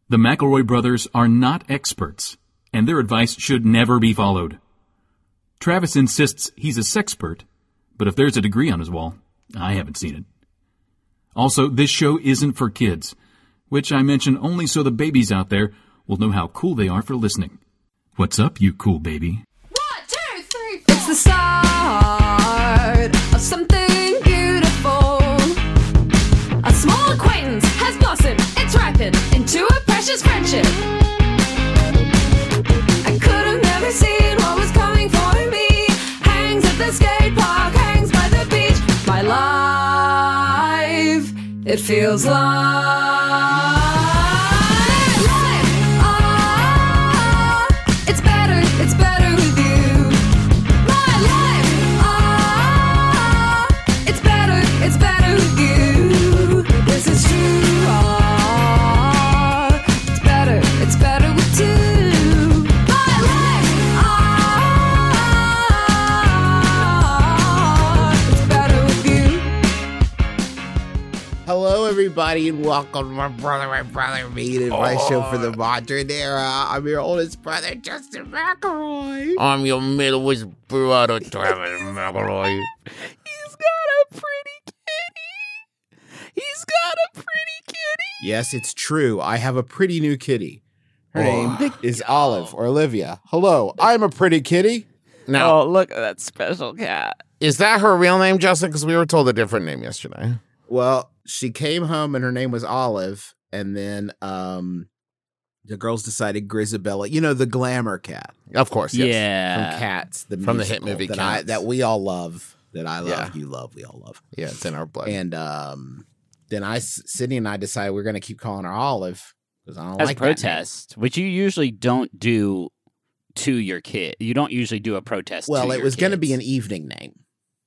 The McElroy brothers are not experts, and their advice should never be followed. Travis insists he's a sexpert, but if there's a degree on his wall, I haven't seen it. Also, this show isn't for kids, which I mention only so the babies out there will know how cool they are for listening. What's up, you cool baby? 1, 2, 3, 4. It's the start of something beautiful. A small acquaintance has blossomed, it's ripened into a precious friendship. I could have never seen what was coming for me. Hangs at the skate park, hangs by the beach. My life, it feels like it's better with you. My life, it's better with you. This is true. It's better with two. My life, it's better with you. Hello, everybody, and welcome to my brother, me, and my show for the modern era. I'm your oldest brother, Justin McElroy. I'm your middleweight brother, Travis McElroy. He's got a pretty kitty. Yes, it's true. I have a pretty new kitty. Her name is Olive, or Olivia. Hello, I'm a pretty kitty. Now, Oh, look at that special cat. is that her real name, Justin? Because we were told a different name yesterday. Well, she came home and her name was Olive, and then the girls decided Grisabella, you know, the glamour cat Of course, yes. Yeah. from Cats, the From the hit musical movie that Cats. that we all love, that I love, Yeah. you love, we all love. Yeah, it's in our blood. And then Sydney and I decided we're going to keep calling her Olive because I don't As like protest, which you usually don't do to your kid. You don't usually do a protest. that name. Well, to it your was going to be kids. an evening name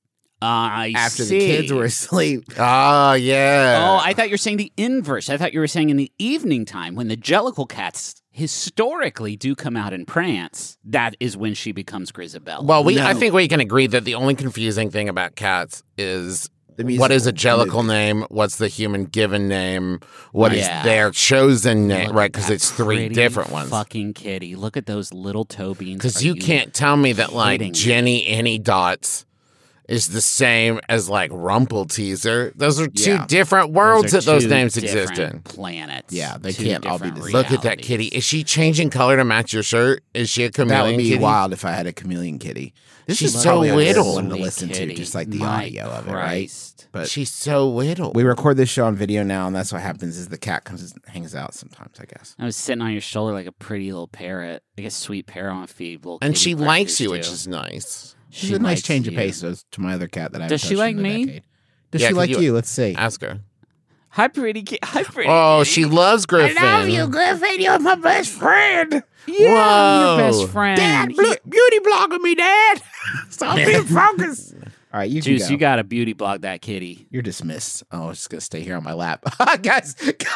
I after see. the kids were asleep. Oh, yeah. Oh, I thought you were saying the inverse. I thought you were saying in the evening time when the Jellicle cats historically do come out and prance. That is when she becomes Grisabella. Well, I No. think we can agree that the only confusing thing about cats is The what is a musical jellicle movie. name, what's the human given name, what is Yeah. their chosen name, Look right? at Because that it's three pretty different ones. Fucking kitty. Look at those little toe beans. Because Are you can't tell me that, like, kidding me? Jenny Any Dots is the same as, like, Rumpelteaser. Those are two Yeah. different worlds that those two names exist different in. Planets. Yeah, they Two can't all be different the same. Look at that realities. kitty. Is she changing color to match your shirt? Is she a chameleon That would be kitty? wild if I had a chameleon kitty. This She's is so probably a good little. one to Sweet listen kitty. to, just like the My audio of it, right? Christ. But She's so little. we record this show on video now, and that's what happens is the cat comes and hangs out sometimes, I guess. I was sitting on your shoulder like a pretty little parrot, like a sweet parrot on a feed. Little And kitty she likes predators you, do. which is nice. She's a nice likes change of you. pace to my other cat that I haven't Does she touched like in a me? decade. Does Yeah, she could like you- you? Let's see. Ask her. Hi, pretty kitty. Hi, pretty Oh, kitty. she loves Griffin. Griffin. You're my best friend. Yeah, I'm Whoa. your best friend. Dad, beauty blogging me, Dad. Stop being focused. All right, you can Juice, go. you got to beauty blog that kitty. You're dismissed. Oh, it's just gonna stay here on my lap, guys.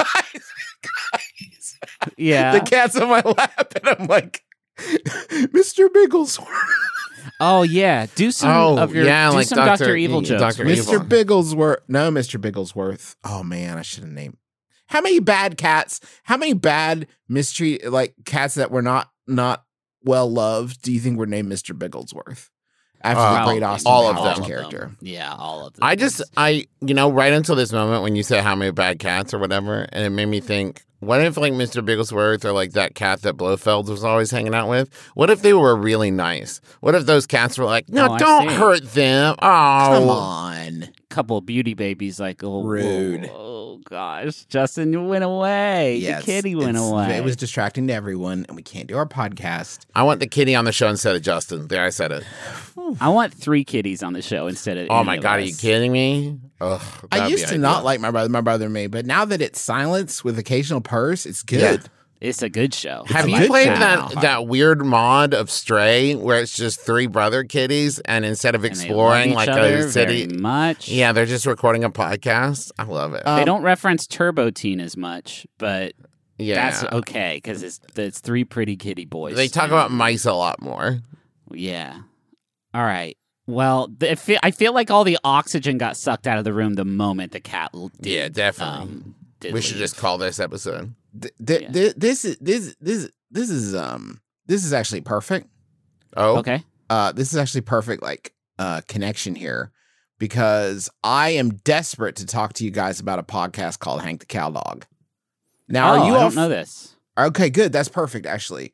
Yeah. The cat's on my lap, and I'm like, Mr. Bigglesworth. Oh yeah. Do some Oh, of your yeah, do like some Dr. Dr. Evil Yeah, jokes. Dr. right? Evil. Mr. Bigglesworth. No, Mr. Bigglesworth. Oh man, I should have named. How many bad cats? How many bad mistreat like cats that were not well loved? Do you think were named Mr. Bigglesworth after the Probably. great Austin all of Powers them. character? Yeah, all of them. Right until this moment when you said how many bad cats or whatever, and it made me think, what if, like, Mr. Bigglesworth or, like, that cat that Blofeld was always hanging out with, what if they were really nice? What if those cats were like, no, Oh, I don't see. hurt them. Oh. Come on. Couple of beauty babies like Rude. Oh gosh, Justin, you went away. Yeah, the kitty went it's- away. It was distracting to everyone, and we can't do our podcast. I want the kitty on the show instead of Justin. There, I said it. I want 3 kitties on the show instead of. Oh, any my of God, are us. you kidding me? Ugh, I that'd used be to ideal. not like my brother and me, but now that it's silence with occasional purse, it's good. Yeah. It's a good show. Have a you good played show. that weird mod of Stray where it's just 3 brother kitties and instead of And they love exploring each like other a city, very much. yeah, they're just recording a podcast? I love it. They don't reference Turbo Teen as much, but yeah. that's okay because it's 3 pretty kitty boys. They talk about mice a lot more. Yeah. All right. Well, I feel like all the oxygen got sucked out of the room the moment the cat did. Yeah, definitely. did We should leave. just call this episode. This is actually perfect. Oh, Okay. This is actually perfect, like connection here, because I am desperate to talk to you guys about a podcast called Hank the Cowdog. Now, are you I all don't know this. Okay, good. That's perfect, actually.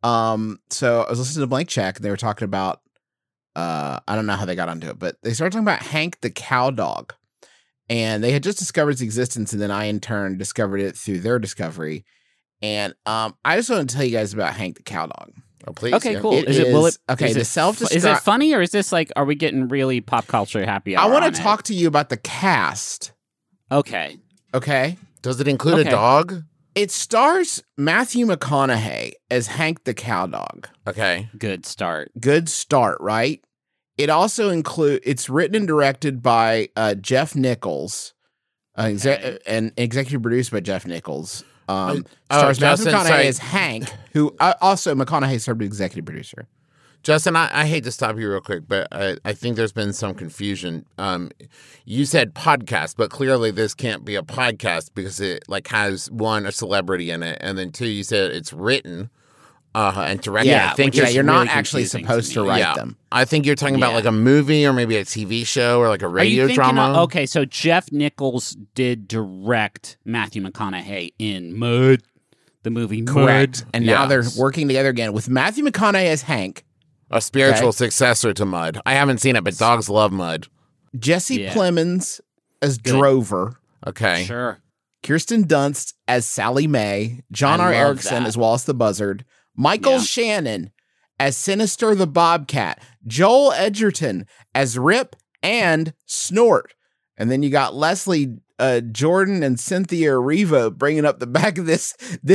So I was listening to Blank Check, and they were talking about, I don't know how they got onto it, but they started talking about Hank the Cowdog, and they had just discovered its existence, and then I, in turn, discovered it through their discovery. And I just want to tell you guys about Hank the Cowdog. oh please. Okay, yeah. cool. It Is it okay, is the it self-describe- Is it funny, or is this like, are we getting really pop culture happy hour I want on to it? talk to you about the cast, Okay. okay? Does it include Okay. a dog? It stars Matthew McConaughey as Hank the Cowdog. Okay. Good start. Good start, right? It also it's written and directed by Jeff Nichols, Okay. and executive produced by Jeff Nichols. oh, Stars Matthew Justin, McConaughey sorry. as Hank, who also McConaughey served as executive producer. Justin, I hate to stop you real quick, but I think there's been some confusion. You said podcast, but clearly this can't be a podcast because it like has one, a celebrity in it, and then two, you said it's written and directed. Yeah, I think which Yeah, is you're not really actually confusing to supposed to me. write yeah. them. I think you're talking about Yeah. like a movie or maybe a TV show or like a Are you radio thinking drama. okay, so Jeff Nichols did direct Matthew McConaughey in Mud, the movie Correct. Mud. And now they're Yes. working together again with Matthew McConaughey as Hank, A spiritual Okay. successor to Mud. I haven't seen it, but dogs love Mud. Jesse Yeah. Plemons as Good. Drover, Okay. Sure. Kirsten Dunst as Sally Mae, John I R. love Erickson that. as Wallace the Buzzard, Michael Yeah. Shannon as Sinister the Bobcat, Joel Edgerton as Rip and Snort. And then you got Leslie Jordan and Cynthia Erivo bringing up the back of this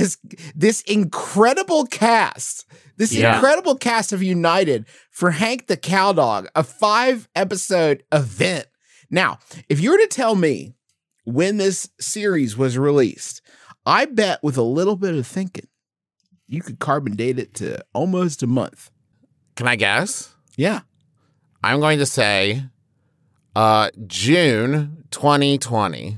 incredible cast. This Yeah. incredible cast have united for Hank the Cowdog, a 5-episode event. Now, if you were to tell me when this series was released, I bet with a little bit of thinking, you could carbon date it to almost a month. Can I guess? Yeah. I'm going to say June 2020.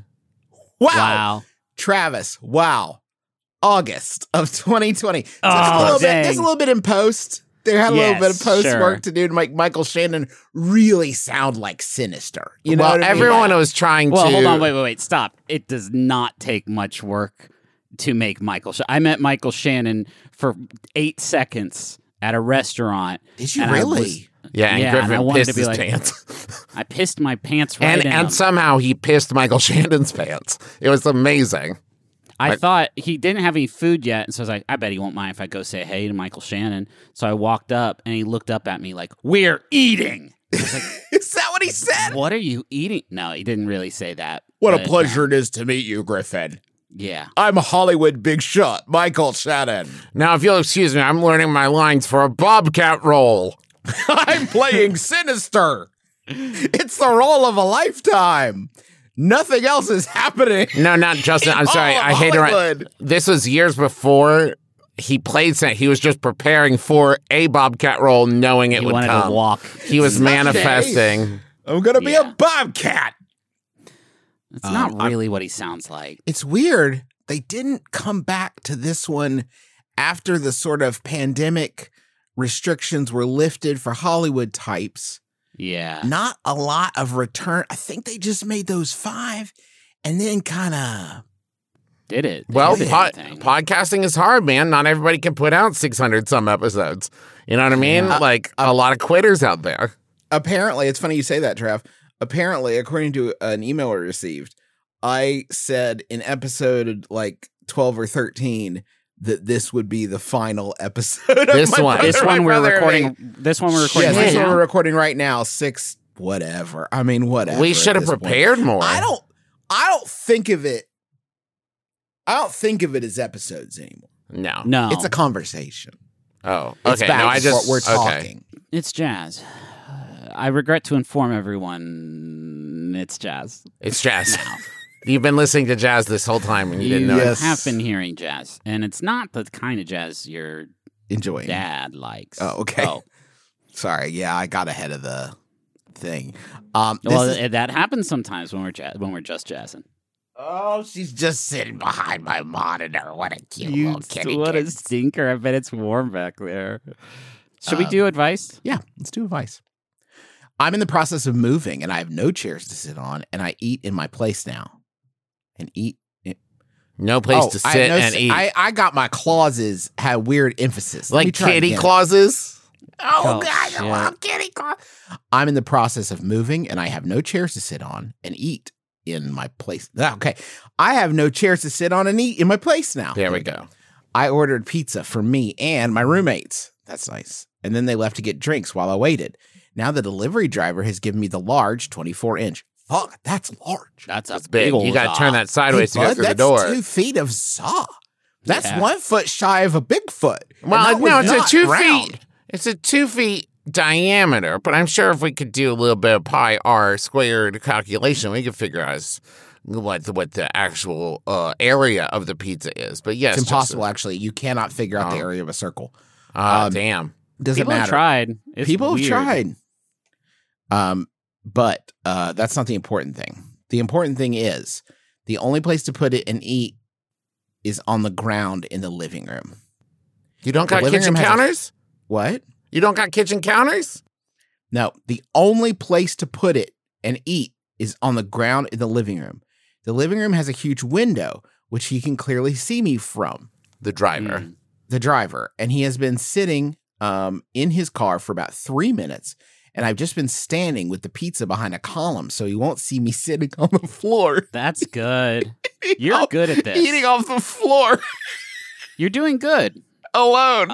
Wow. Travis, wow. August of 2020. So Oh, there's a dang. little bit in post. They had a little Yes, bit of post sure. work to do to make Michael Shannon really sound like Sinister. You know well, what I mean? everyone was trying Well, to. hold on, wait, stop. It does not take much work to make Michael. I met Michael Shannon for 8 seconds at a restaurant. Did you and I really? was- Yeah, and Yeah, and I Griffin wanted pissed to be his like- pants. I pissed my pants right in and them. somehow he pissed Michael Shannon's pants. It was amazing. I thought he didn't have any food yet, and so I was like, I bet he won't mind if I go say hey to Michael Shannon. So I walked up, and he looked up at me like, "We're eating." I was like, Is that what he said? "What are you eating?" No, he didn't really say that. What a but, pleasure it is to meet you, Griffin. Yeah. I'm a Hollywood big shot, Michael Shannon. Now, if you'll excuse me, I'm learning my lines for a Bobcat role. I'm playing Sinister. It's the role of a lifetime. Nothing else is happening. No, not Justin. I'm sorry. all of I hate Hollywood. it. This was years before he played. He was just preparing for a Bobcat role, knowing it He would wanted come. to walk. He was Someday. manifesting. I'm gonna be Yeah. a bobcat. It's not really what he sounds like. It's weird. They didn't come back to this one after the sort of pandemic restrictions were lifted for Hollywood types. Yeah. Not a lot of return. I think they just made those 5 and then kind of. Did it? They Well, did everything. podcasting is hard, man. Not everybody can put out 600 some episodes. You know what I mean? Like a lot of quitters out there. Apparently, it's funny you say that, Trav. Apparently, according to an email I received, I said in episode like 12 or 13 that this would be the final episode. Of This My one. Brother, This My one we're Brother and recording. Me. This one we're recording. Yes, right this one now? we're recording right now. 6 whatever. I mean, whatever. We at should have this point. prepared more. I don't think of it. I don't think of it as episodes anymore. No. No, It's a conversation. Oh, It's okay. back No, I to just what we're okay. talking. It's jazz. I regret to inform everyone it's jazz. It's jazz. You've been listening to jazz this whole time and you didn't know. Yes. have been hearing jazz, and it's not the kind of jazz your Enjoying. dad likes. Oh, okay. Oh. Sorry. Yeah, I got ahead of the thing. Well, that happens sometimes when we're just jazzing. Oh, she's just sitting behind my monitor. What a cute little kitty. What a kid. stinker. I bet it's warm back there. Should we do advice? Yeah, let's do advice. I'm in the process of moving, and I have no chairs to sit on, and I eat in my place now. And eat. No place to sit and eat. I got my clauses had weird emphasis. Let me like try it kitty again. clauses. Oh, Oh, God, shit. I love kitty clause. I'm in the process of moving, and I have no chairs to sit on and eat in my place. Okay. I have no chairs to sit on and eat in my place now. There we go. I ordered pizza for me and my roommates. That's nice. And then they left to get drinks while I waited. Now the delivery driver has given me the large 24-inch. Fuck, that's large. That's a That's big. old You got to dog. turn that sideways to Hey, go bud, through the that's door. 2 feet of saw. That's Yeah. 1 foot shy of a Bigfoot. And Well, that was no, it's not a 2 round. feet. It's a 2 feet diameter. But I'm sure if we could do a little bit of pi r squared calculation, we could figure out what the actual area of the pizza is. But yes, It's impossible, actually. You cannot figure out the area of a circle. Damn. Doesn't People have matter. tried. It's People weird. have tried. But that's not the important thing. The important thing is the only place to put it and eat is on the ground in the living room. You don't The got living kitchen room has a- counters? What? You don't got kitchen counters? No, the only place to put it and eat is on the ground in the living room. The living room has a huge window, which he can clearly see me from, The driver. Mm. the driver. And he has been sitting in his car for about 3 minutes. And I've just been standing with the pizza behind a column, so he won't see me sitting on the floor. That's good. You're Eating good at this. Eating off the floor You're doing good. alone.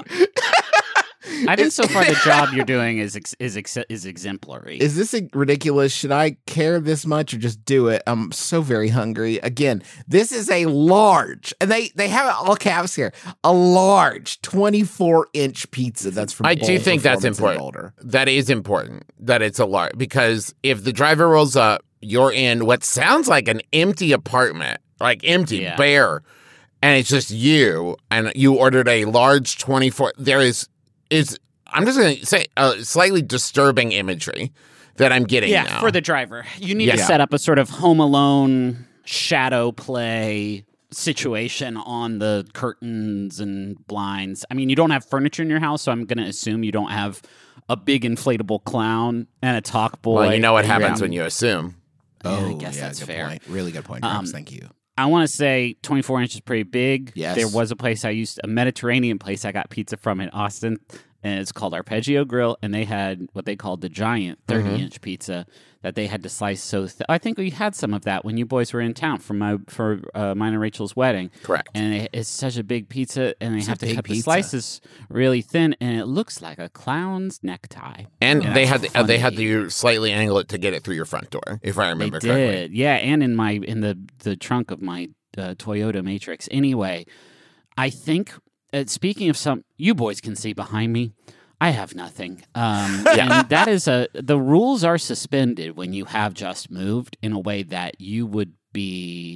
I think so far the job you're doing is exemplary. Is this ridiculous? Should I care this much or just do it? I'm so very hungry. Again, this is a large, and they have it all caps here, a large 24-inch pizza. That's from I do Bowl think that's Performance in important. Boulder. That is important that it's a large, because if the driver rolls up, you're in what sounds like an empty apartment, like empty, Yeah. bare, and it's just you, and you ordered a large 24. There is I'm just going to say slightly disturbing imagery that I'm getting yeah, now. for the driver. You need Yeah. to set up a sort of Home Alone shadow play situation on the curtains and blinds. I mean, you don't have furniture in your house, so I'm going to assume you don't have a big inflatable clown and a talk boy. Well, you know what happens Yeah. when you assume. I guess that's good fair. Point. Really good point, Travis. Thank you. I want to say 24 inches is pretty big. Yes. There was a place a Mediterranean place I got pizza from in Austin, and it's called Arpeggio Grill, and they had what they called the giant 30-inch pizza that they had to slice so I think we had some of that when you boys were in town for mine and Rachel's wedding. Correct. And it's such a big pizza, and they It's a have to big cut the pizza. slices really thin, and it looks like a clown's necktie. And Yeah, they that's had they had funny. to slightly angle it to get it through your front door, if I They remember did, correctly. yeah, and in the trunk of my Toyota Matrix. Anyway, I think speaking of you boys can see behind me. I have nothing. And that is the rules are suspended when you have just moved in a way that you would be.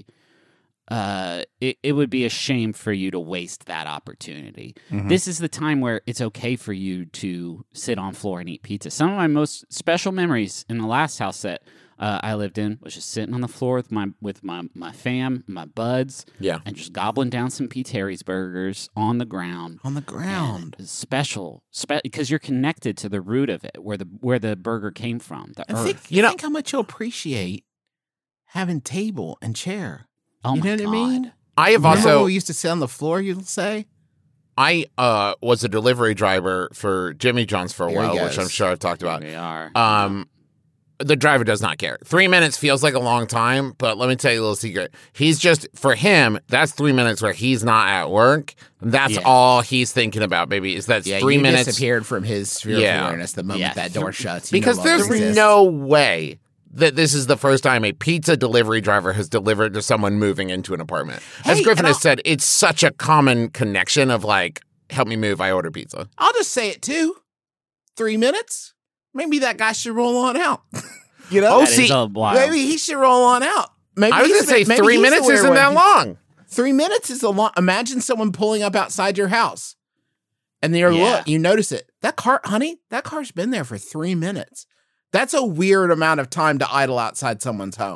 It would be a shame for you to waste that opportunity. This is the time where it's okay for you to sit on floor and eat pizza. Some of my most special memories in the last house that I lived in was just sitting on the floor with my fam, my buds, Yeah. and just gobbling down some Pete Terry's burgers on the ground. On the ground. It's special, because you're connected to the root of it, where the burger came from, the And earth. think how much you'll appreciate having table and chair. Oh You my know God. what I mean? I have Remember when also we used to sit on the floor, you'll say? I was a delivery driver for Jimmy John's for a Here he while, which goes. I'm sure I've talked about. We are. The driver does not care. 3 minutes feels like a long time, but let me tell you a little secret. He's just, for him, that's 3 minutes where he's not at work. That's Yeah. all he's thinking about, baby, is that's Yeah, 3 you minutes. disappeared from his sphere Yeah. of awareness the moment Yeah, that door shuts. You Because no longer there's exist. no way that this is the first time a pizza delivery driver has delivered to someone moving into an apartment. As Hey, Griffin and has said, it's such a common connection of like, help me move, I order pizza. I'll just say it too. 3 minutes? Maybe that guy should roll on out. You know? Oh, That is see, a wild. Maybe he should roll on out. Maybe I was going to say 3 minutes isn't that long. 3 minutes is a long. Imagine someone pulling up outside your house, and then you notice it. That car, honey, that car's been there for 3 minutes. That's a weird amount of time to idle outside someone's home.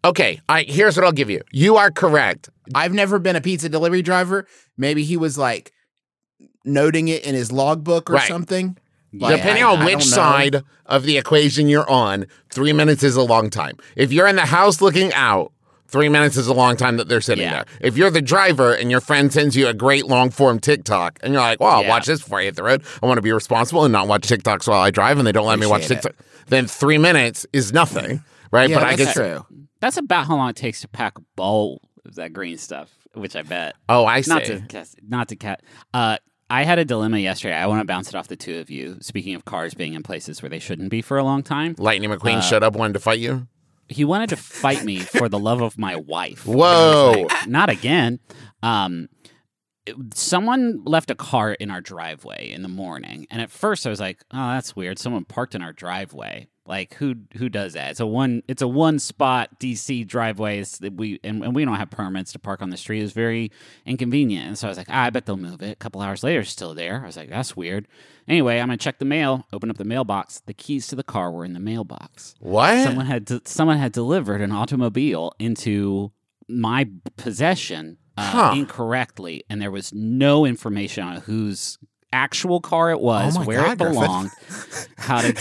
Okay, here's what I'll give you. You are correct. I've never been a pizza delivery driver. Maybe he was like noting it in his logbook or Right. something. Depending on which side of the equation you're on, 3 minutes is a long time. If you're in the house looking out, 3 minutes is a long time that they're sitting there. If you're the driver and your friend sends you a great long form TikTok and you're like, well, I'll watch this before I hit the road. I want to be responsible and not watch TikToks while I drive and they don't let me watch TikTok. Then 3 minutes is nothing, right? Yeah, but I that's guess true. That's about how long it takes to pack a bowl of that green stuff, which I bet. Oh, I see. Not to cat. I had a dilemma yesterday. I want to bounce it off the two of you. Speaking of cars being in places where they shouldn't be for a long time, Lightning McQueen showed up, wanted to fight you. he wanted to fight me for the love of my wife. Whoa. And I was like, not again. Someone left a car in our driveway in the morning, and at first I was like, "Oh, that's weird. Someone parked in our driveway. Like, who does that? It's a one spot DC driveway. We don't have permits to park on the street. It's very inconvenient." And so I was like, I bet they'll move it. A couple hours later, it's still there. I was like, that's weird. Anyway, I'm gonna check the mail. Open up the mailbox. The keys to the car were in the mailbox. What? Someone had delivered an automobile into my possession incorrectly, and there was no information on whose actual car it was, where it belonged, how to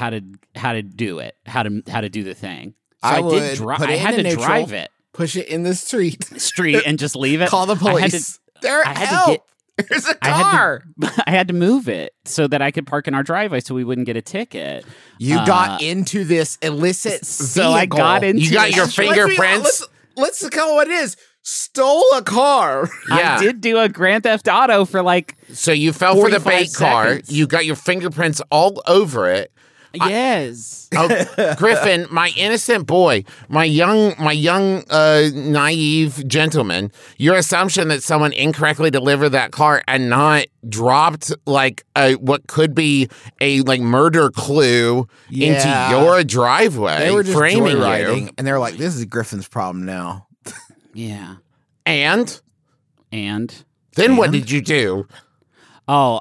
do it, how to do the thing. So I had to drive it, push it in the street, and just leave it. Call the police. There's a car. I had to move it so that I could park in our driveway so we wouldn't get a ticket. You got into this illicit so I vehicle. got into You got it. your fingerprints. Let's look at what it is. Stole a car. Yeah. I did do a Grand Theft Auto for like So you fell for the 45 bait car. seconds. You got your fingerprints all over it. yes. Oh, Griffin, my innocent boy, my young, naive gentleman. Your assumption that someone incorrectly delivered that car and not dropped like what could be a like murder clue into your driveway, They were just framing joyriding, you. and they're like, "This is Griffin's problem now." Yeah. And And then what did you do? oh,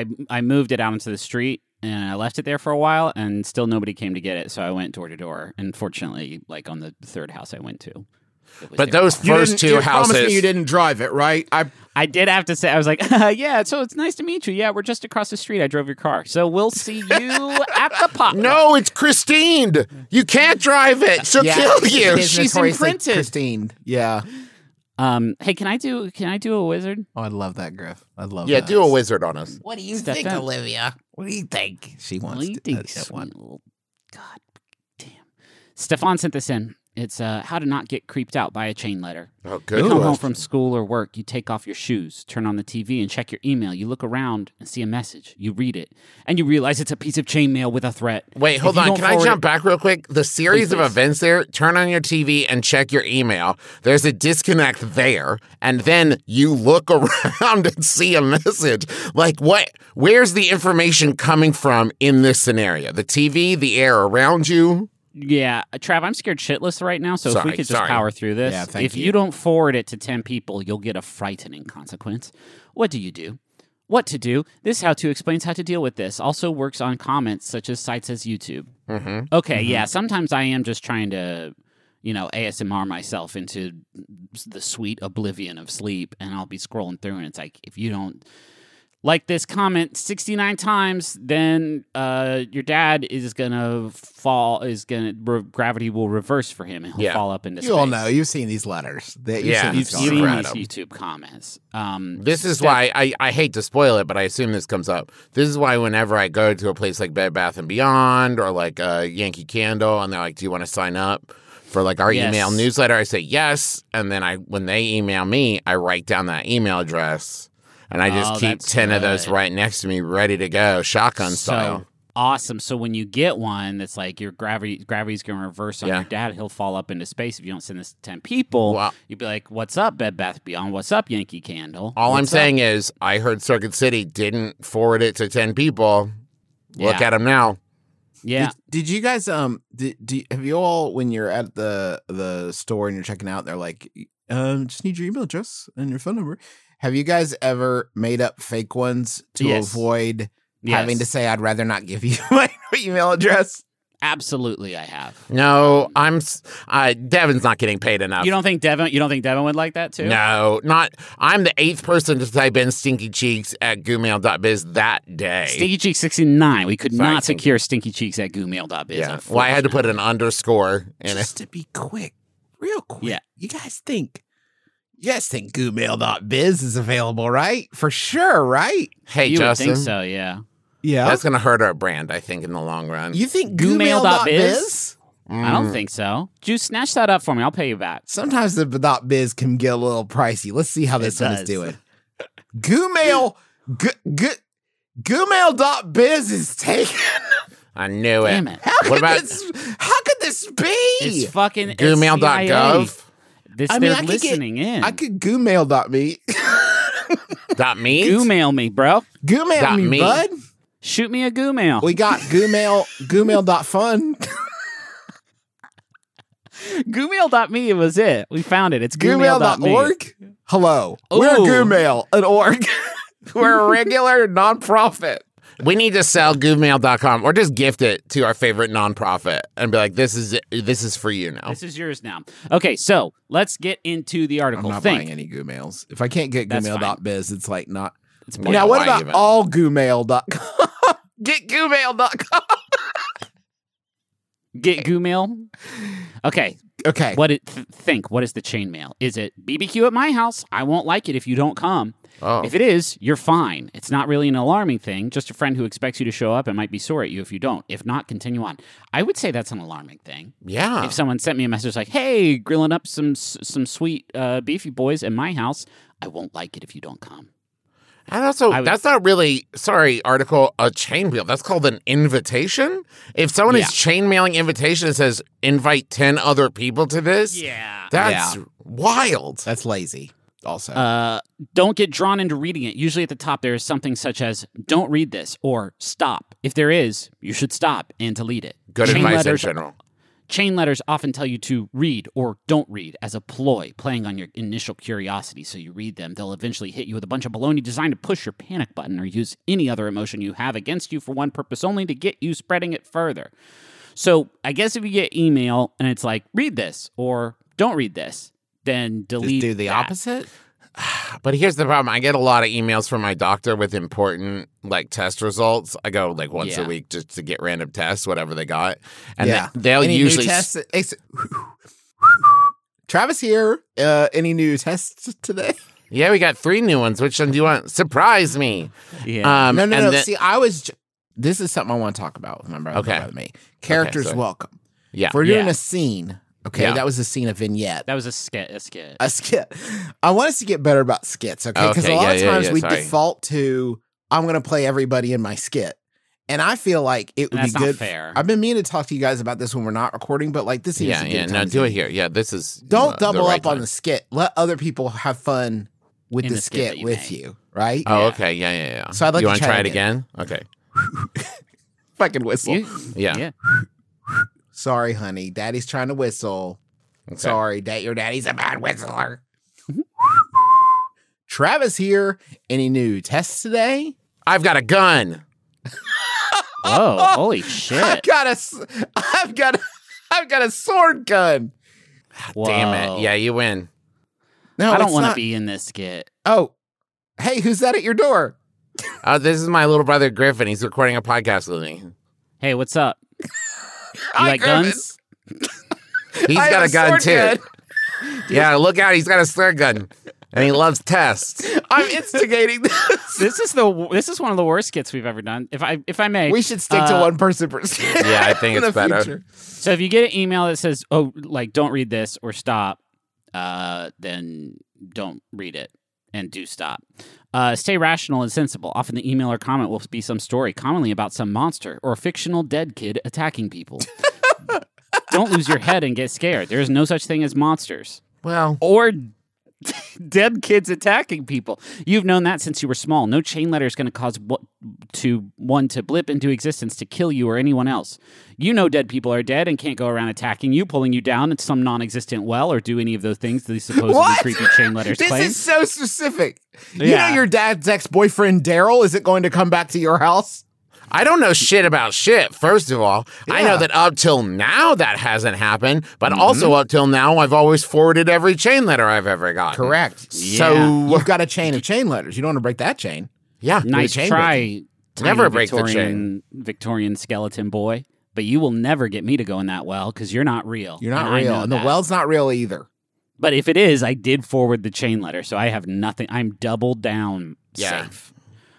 I moved it out into the street and I left it there for a while and still nobody came to get it, so I went door to door. And fortunately, like on the third house I went to. it was But their those car. first two you promised me houses. you didn't drive it, right? I did have to say, I was like, yeah, so it's nice to meet you. Yeah, we're just across the street. I drove your car. So we'll see you at the pop. No, it's Christine. You can't drive it. She'll kill you. it is She's notoriously imprinted. Christine. Yeah. Hey, can I do a wizard? Oh, I'd love that, Griff. I'd love Yeah, that. do a wizard on us. What do you Stefan. think, Olivia? What do you think? She wants What do you to think, that sweet one. little- God damn. Stefan sent this in. It's how to not get creeped out by a chain letter. Oh, You good. come home from school or work, you take off your shoes, turn on the TV and check your email. You look around and see a message. You read it, and you realize it's a piece of chainmail with a threat. Wait, If hold you on. don't Can I forward jump back real quick? The series of Please. events there, turn on your TV and check your email. There's a disconnect there. And then you look around and see a message. Like, what? Where's the information coming from in this scenario? The TV, the air around you? Yeah, Trav, I'm scared shitless right now, so if we Sorry, could just sorry. power through this. Yeah, thank if you. you don't forward it to 10 people, you'll get a frightening consequence. What do you do? What to do? This how-to explains how to deal with this. Also works on comments such as sites as YouTube. Mm-hmm. Okay, yeah, sometimes I am just trying to, ASMR myself into the sweet oblivion of sleep, and I'll be scrolling through, and it's like, if you don't like this comment 69 times, then your dad is gonna fall. Gravity will reverse for him, and he'll fall up into space. You all know. You've seen these letters. Yeah. You've gone seen around. these YouTube comments. This is why I hate to spoil it, but I assume this comes up. This is why whenever I go to a place like Bed Bath & Beyond or like Yankee Candle, and they're like, do you want to sign up for like our Yes. email newsletter? I say yes. And then when they email me, I write down that email address. And I just Oh, keep that's 10 of those good. right next to me, ready to go, shotgun So style. awesome. So when you get one that's like your gravity's going to reverse on Yeah. your dad, he'll fall up into space if you don't send this to 10 people. Wow. You'd be like, "What's up, Bed Bath Beyond? What's up, Yankee Candle?" All I'm What's up?" saying is, I heard Circuit City didn't forward it to 10 people. Look Yeah. at them now. Yeah. Did you guys have you all, when you're at the store and you're checking out, they're like, just need your email address and your phone number. Have you guys ever made up fake ones to Yes. avoid having to Yes. say, I'd rather not give you my email address? Absolutely, I have. No, Devin's not getting paid enough. You don't think Devin would like that too? No, not. I'm the 8th person to type in Stinky Cheeks at goomail.biz that day. Stinky Cheeks 69. We could Sorry, not Stinky. secure Stinky Cheeks at goomail.biz. Yeah. Well, I had to put an underscore in Just it. to be quick, real quick. Yeah. You guys think goomail.biz is available, right? For sure, right? Hey, You Justin. would think so, yeah. Yeah. That's going to hurt our brand, I think, in the long run. You think Goomail.biz? goomail.biz? I don't think so. Juice, snatch that up for me. I'll pay you back. Sometimes the .biz can get a little pricey. Let's see how this one is does. doing. Goomail.biz is taken. I knew it. Damn it. What about How could this be? It's fucking goomail.gov? They're listening in. I could goomail.me. .me? Goomail me, bro. Goomail me, .me. bud. Shoot me a goomail. We got goomail.fun. Goomail.me was it. We found it. It's goomail.me. Goomail.org. Hello. We're Ooh. Goomail, an org. We're a regular nonprofit. We need to sell goomail.com or just gift it to our favorite nonprofit and be like, this is for you now. This is yours now. Okay, so let's get into the I'm article. not Think. buying any Goomails. If I can't get That's goomail.biz, it's like not. It's Yeah, Now, what why about even? all goomail.com? Get goomail.com. Get goomail. Okay, Okay. think. What is the chainmail? Is it BBQ at my house? I won't like it if you don't come. Oh. If it is, you're fine. It's not really an alarming thing. Just a friend who expects you to show up and might be sore at you if you don't. If not, continue on. I would say that's an alarming thing. Yeah. If someone sent me a message like, "Hey, grilling up some sweet beefy boys at my house," I won't like it if you don't come. And also, I would- that's not really, article, a chain mail. That's called an invitation. If someone Yeah. is chain mailing invitation that says invite 10 other people to this, Yeah. that's wild. That's lazy, also. Don't get drawn into reading it. Usually at the top there is something such as "Don't read this" or "Stop." If there is, you should stop and delete it. Good Chain advice letters- in general. Chain letters often tell you to read or don't read as a ploy, playing on your initial curiosity. So you read them. They'll eventually hit you with a bunch of baloney designed to push your panic button or use any other emotion you have against you for one purpose only, to get you spreading it further. So I guess if you get email and it's like, read this or don't read this, then delete Just do the that. opposite? But here's the problem. I get a lot of emails from my doctor with important test results. I go once a Yeah. week just to get random tests, whatever they got. And Yeah. they'll Any usually new tests? Travis here. Any new tests today? Yeah, we got 3 new ones. Which one do you want? Surprise me. Yeah. No. and then- See, this is something I want to talk about with my brother. Okay. With me. Characters so- welcome. Yeah. If we're doing Yeah. a scene, okay, Yeah. that was a scene, a vignette. That was a skit. A skit. I want us to get better about skits, okay? Because Okay, a lot of yeah, times we sorry. default to, I'm going to play everybody in my skit. And I feel like it would That's be not good. fair. I've been meaning to talk to you guys about this when we're not recording, but this seems Yeah, a good yeah. time No, to do it here. Yeah, this is. Don't the double right up on time. the skit. Let other people have fun with In the the skit skit that you with make. you, right? Oh, Yeah. okay. Yeah. So I'd like you to wanna try try it again. again? Okay. Fucking whistle. Yeah. Sorry, honey. Daddy's trying to whistle. Okay. Sorry, your daddy's a bad whistler. Travis here. Any new tests today? I've got a gun. Whoa, holy shit. I've got a sword gun. Damn Whoa. it. Yeah, you win. No, I don't it's want to not. be in this skit. Oh, hey, who's that at your door? This is my little brother Griffin. He's recording a podcast with me. Hey, what's up? Hi, like Griffin. guns? He's I got have a gun sword too. gun. Yeah, look out. He's got a sword gun. And he loves tests. I'm instigating this. This is one of the worst skits we've ever done. If I may. We should stick to one person per skit. Yeah, I think in it's the better. future. So if you get an email that says, "Oh, don't read this" or "Stop," then don't read it and do stop. Stay rational and sensible. Often the email or comment will be some story, commonly about some monster or fictional dead kid attacking people. Don't lose your head and get scared. There is no such thing as monsters Well, or dead kids attacking people. You've known that since you were small. No chain letter is going to cause one to blip into existence to kill you or anyone else. You know dead people are dead and can't go around attacking you, pulling you down in some non-existent well, or do any of those things these supposedly What? creepy chain letters This claim. is so specific. You Yeah. know your dad's ex-boyfriend, Daryl, isn't going to come back to your house? I don't know shit about shit, first of all. I know that up till now that hasn't happened, but also up till now I've always forwarded every chain letter I've ever gotten. Correct. So You've got a chain of chain letters. You don't want to break that chain. yeah. Nice chain try. Never tiny break the chain. Victorian skeleton boy. But you will never get me to go in that well because you're not real. You're not And I real. know And the that. well's not real either. But if it is, I did forward the chain letter, so I have nothing. I'm double down safe.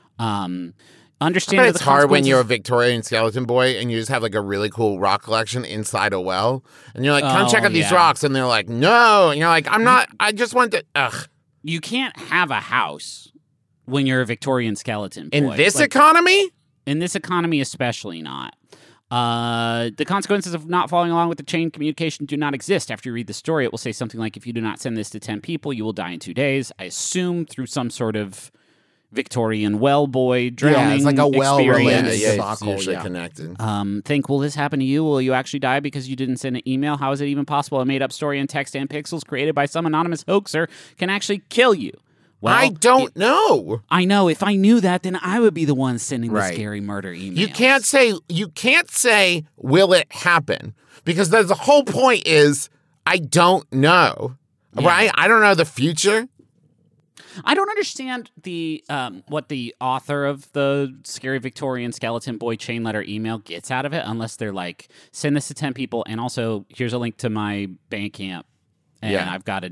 Understand But that it's the hard when you're a consequences- Victorian skeleton boy and you just have like a really cool rock collection inside a well. And you're like, come Oh, check out these yeah. rocks. And they're like, no. And you're like, I'm not, I just want to, ugh. You can't have a house when you're a Victorian skeleton boy. In this Like, economy? in this economy, especially not. The consequences of not following along with the chain communication do not exist. After you read the story, it will say something like, if you do not send this to 10 people, you will die in 2 days. I assume through some sort of Victorian well boy drowning it's like a well-related experience. It's debacle, usually yeah. connected. Think, will this happen to you? Will you actually die because you didn't send an email? How is it even possible a made-up story in text and pixels created by some anonymous hoaxer can actually kill you? Well, I don't know. I know. If I knew that, then I would be the one sending the Right. scary murder emails. You can't say, will it happen? Because the whole point is, I don't know. Yeah. Right? I don't know the future. I don't understand the what the author of the Scary Victorian Skeleton Boy chain letter email gets out of it, unless they're like, send this to 10 people, and also here's a link to my Bandcamp, and Yeah. I've got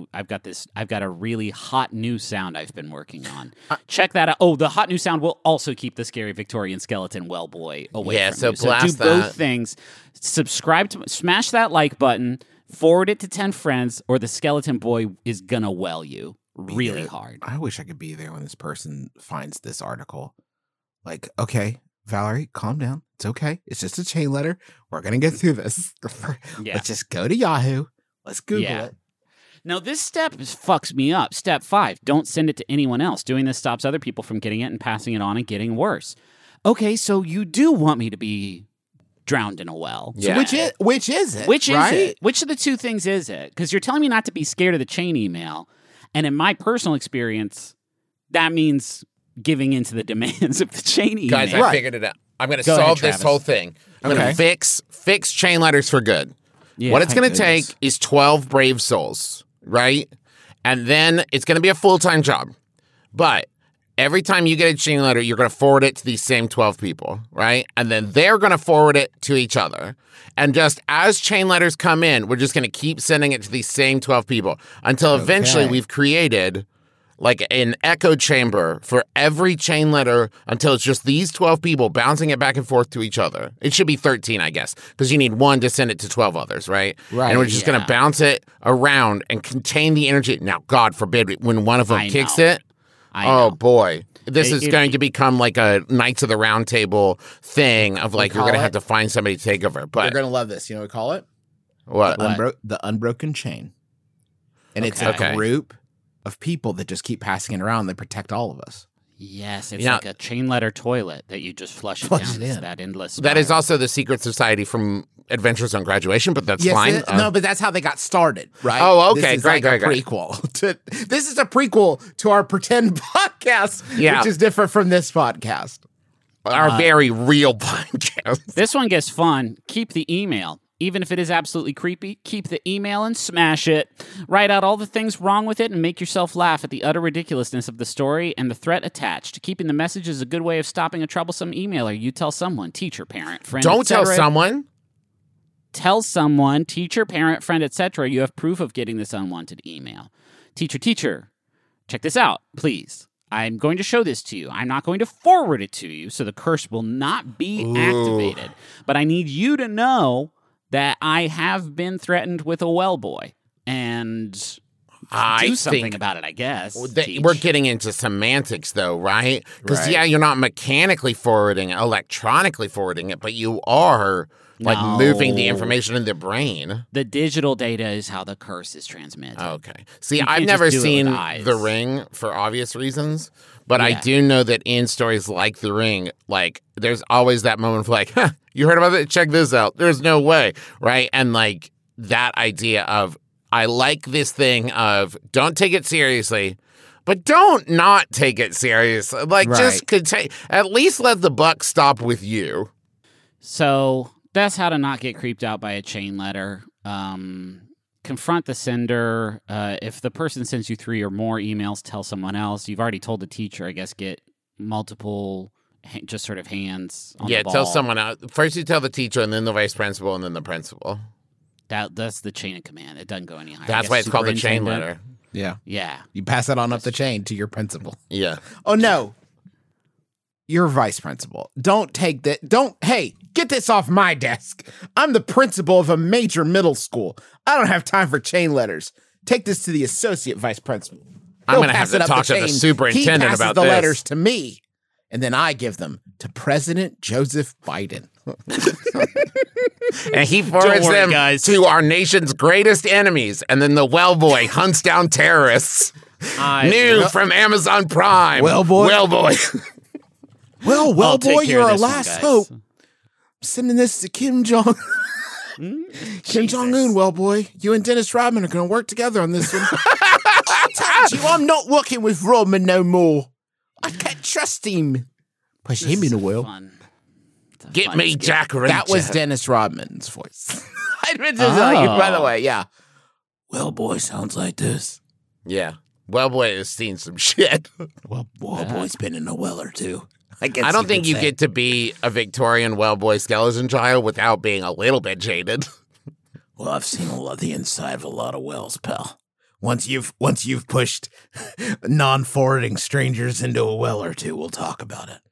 a really hot new sound I've been working on. Check that out. Oh, the hot new sound will also keep the Scary Victorian Skeleton Well Boy away Yeah, from so you. blast do both that. things. Subscribe to, smash that like button, forward it to 10 friends, or the Skeleton Boy is gonna well you. Really there. hard. I wish I could be there when this person finds this article. Like, okay, Valerie, calm down. It's okay. It's just a chain letter. We're gonna get through this. Yeah. Let's just go to Yahoo. Let's Google Yeah. it. Now, this step fucks me up. Step 5, don't send it to anyone else. Doing this stops other people from getting it and passing it on and getting worse. Okay, so you do want me to be drowned in a well. Yeah. So which is it? Which is right? it? Which of the two things is it? Because you're telling me not to be scared of the chain email. And in my personal experience, that means giving into the demands of the chain email. Guys, I Right. figured it out. I'm going to Go ahead, solve this Travis. whole thing. I'm going Okay. to fix chain letters for good. Yeah, what it's thank going to take goodness. is 12 brave souls, right? And then it's going to be a full-time job. But every time you get a chain letter, you're going to forward it to these same 12 people, right? And then they're going to forward it to each other. And just as chain letters come in, we're just going to keep sending it to these same 12 people until eventually Okay. we've created like an echo chamber for every chain letter until it's just these 12 people bouncing it back and forth to each other. It should be 13, I guess, because you need one to send it to 12 others, right? Right, And we're just going yeah. to bounce it around and contain the energy. Now, God forbid, when one of them I kicks know. it, I oh know. boy. This is It- going to become like a Knights of the Round Table thing of like, you're call going to it- have to find somebody to take over. You're But gonna love this. You know what we call it? what? The unbroken chain. And it's a Okay. group of people that just keep passing it around. They protect all of us. Yes, it's Yeah. like a chain letter toilet that you just flush it Flush down. it It's in. that endless. That is spiral. also the secret society from Adventures on Graduation, but that's Yes, fine. no, but that's how they got started, right? Oh, okay. This is Great, like great, a prequel. This is a prequel to our pretend podcast, Yeah. which is different from this podcast. Our very real podcast. This one gets fun. Keep the email. Even if it is absolutely creepy, keep the email and smash it. Write out all the things wrong with it and make yourself laugh at the utter ridiculousness of the story and the threat attached. Keeping the message is a good way of stopping a troublesome emailer. You tell someone, teacher, parent, friend, Don't tell etc. someone. Tell someone, teacher, parent, friend, etc. You have proof of getting this unwanted email. Teacher, check this out, please. I'm going to show this to you. I'm not going to forward it to you, so the curse will not be activated. But I need you to know that I have been threatened with a well boy. And I do something think about it, I guess. Teach. we're getting into semantics, though, right? Because, Right. yeah, you're not mechanically forwarding it, electronically forwarding it, but you are, like, No. moving the information in the brain. The digital data is how the curse is transmitted. Okay. See, You I've can't never just do it with seen eyes. The Ring for obvious reasons, but I Yeah. do know that in stories like The Ring, like, there's always that moment of like, huh, you heard about it? Check this out. There's no way, right? And, like, that idea of, I like this thing of don't take it seriously, But don't not take it serious. Like, just at least let the buck stop with you. So that's how to not get creeped out by a chain letter. Confront the sender. If the person sends you 3 or more emails, tell someone else. You've already told the teacher, I guess, get multiple just sort of hands on the ball. Tell someone else. First you tell the teacher, and then the vice principal, and then the principal. That's the chain of command. It doesn't go any higher. That's why it's called the chain letter. Yeah. Yeah. You pass that on up the chain to your principal. Yeah. Oh, no. Your vice principal. Don't take that. Hey, get this off my desk. I'm the principal of a major middle school. I don't have time for chain letters. Take this to the associate vice principal. I'm going to have to talk to the superintendent about the this. letters to me, and then I give them to President Joseph Biden. And he forwards them to our nation's greatest enemies, and then the well boy hunts down terrorists. New from Amazon Prime. Well boy. Well boy, you're our last hope. I'm sending this to Kim Jong. Kim Jong-un, well boy. You and Dennis Rodman are going to work together on this one. I told you, I'm not working with Rodman no more. I can't trust him. Push him in a well. Get me Jack Reacher. That was Dennis Rodman's voice. I meant to tell you, by the way, yeah. Well boy sounds like this. Yeah. Well boy has seen some shit. Well boy's been in a well or two. I don't think you get to be a Victorian well boy skeleton child without being a little bit jaded. Well, I've seen a lot of the inside of a lot of wells, pal. Once you've pushed non-forwarding strangers into a well or two, we'll talk about it.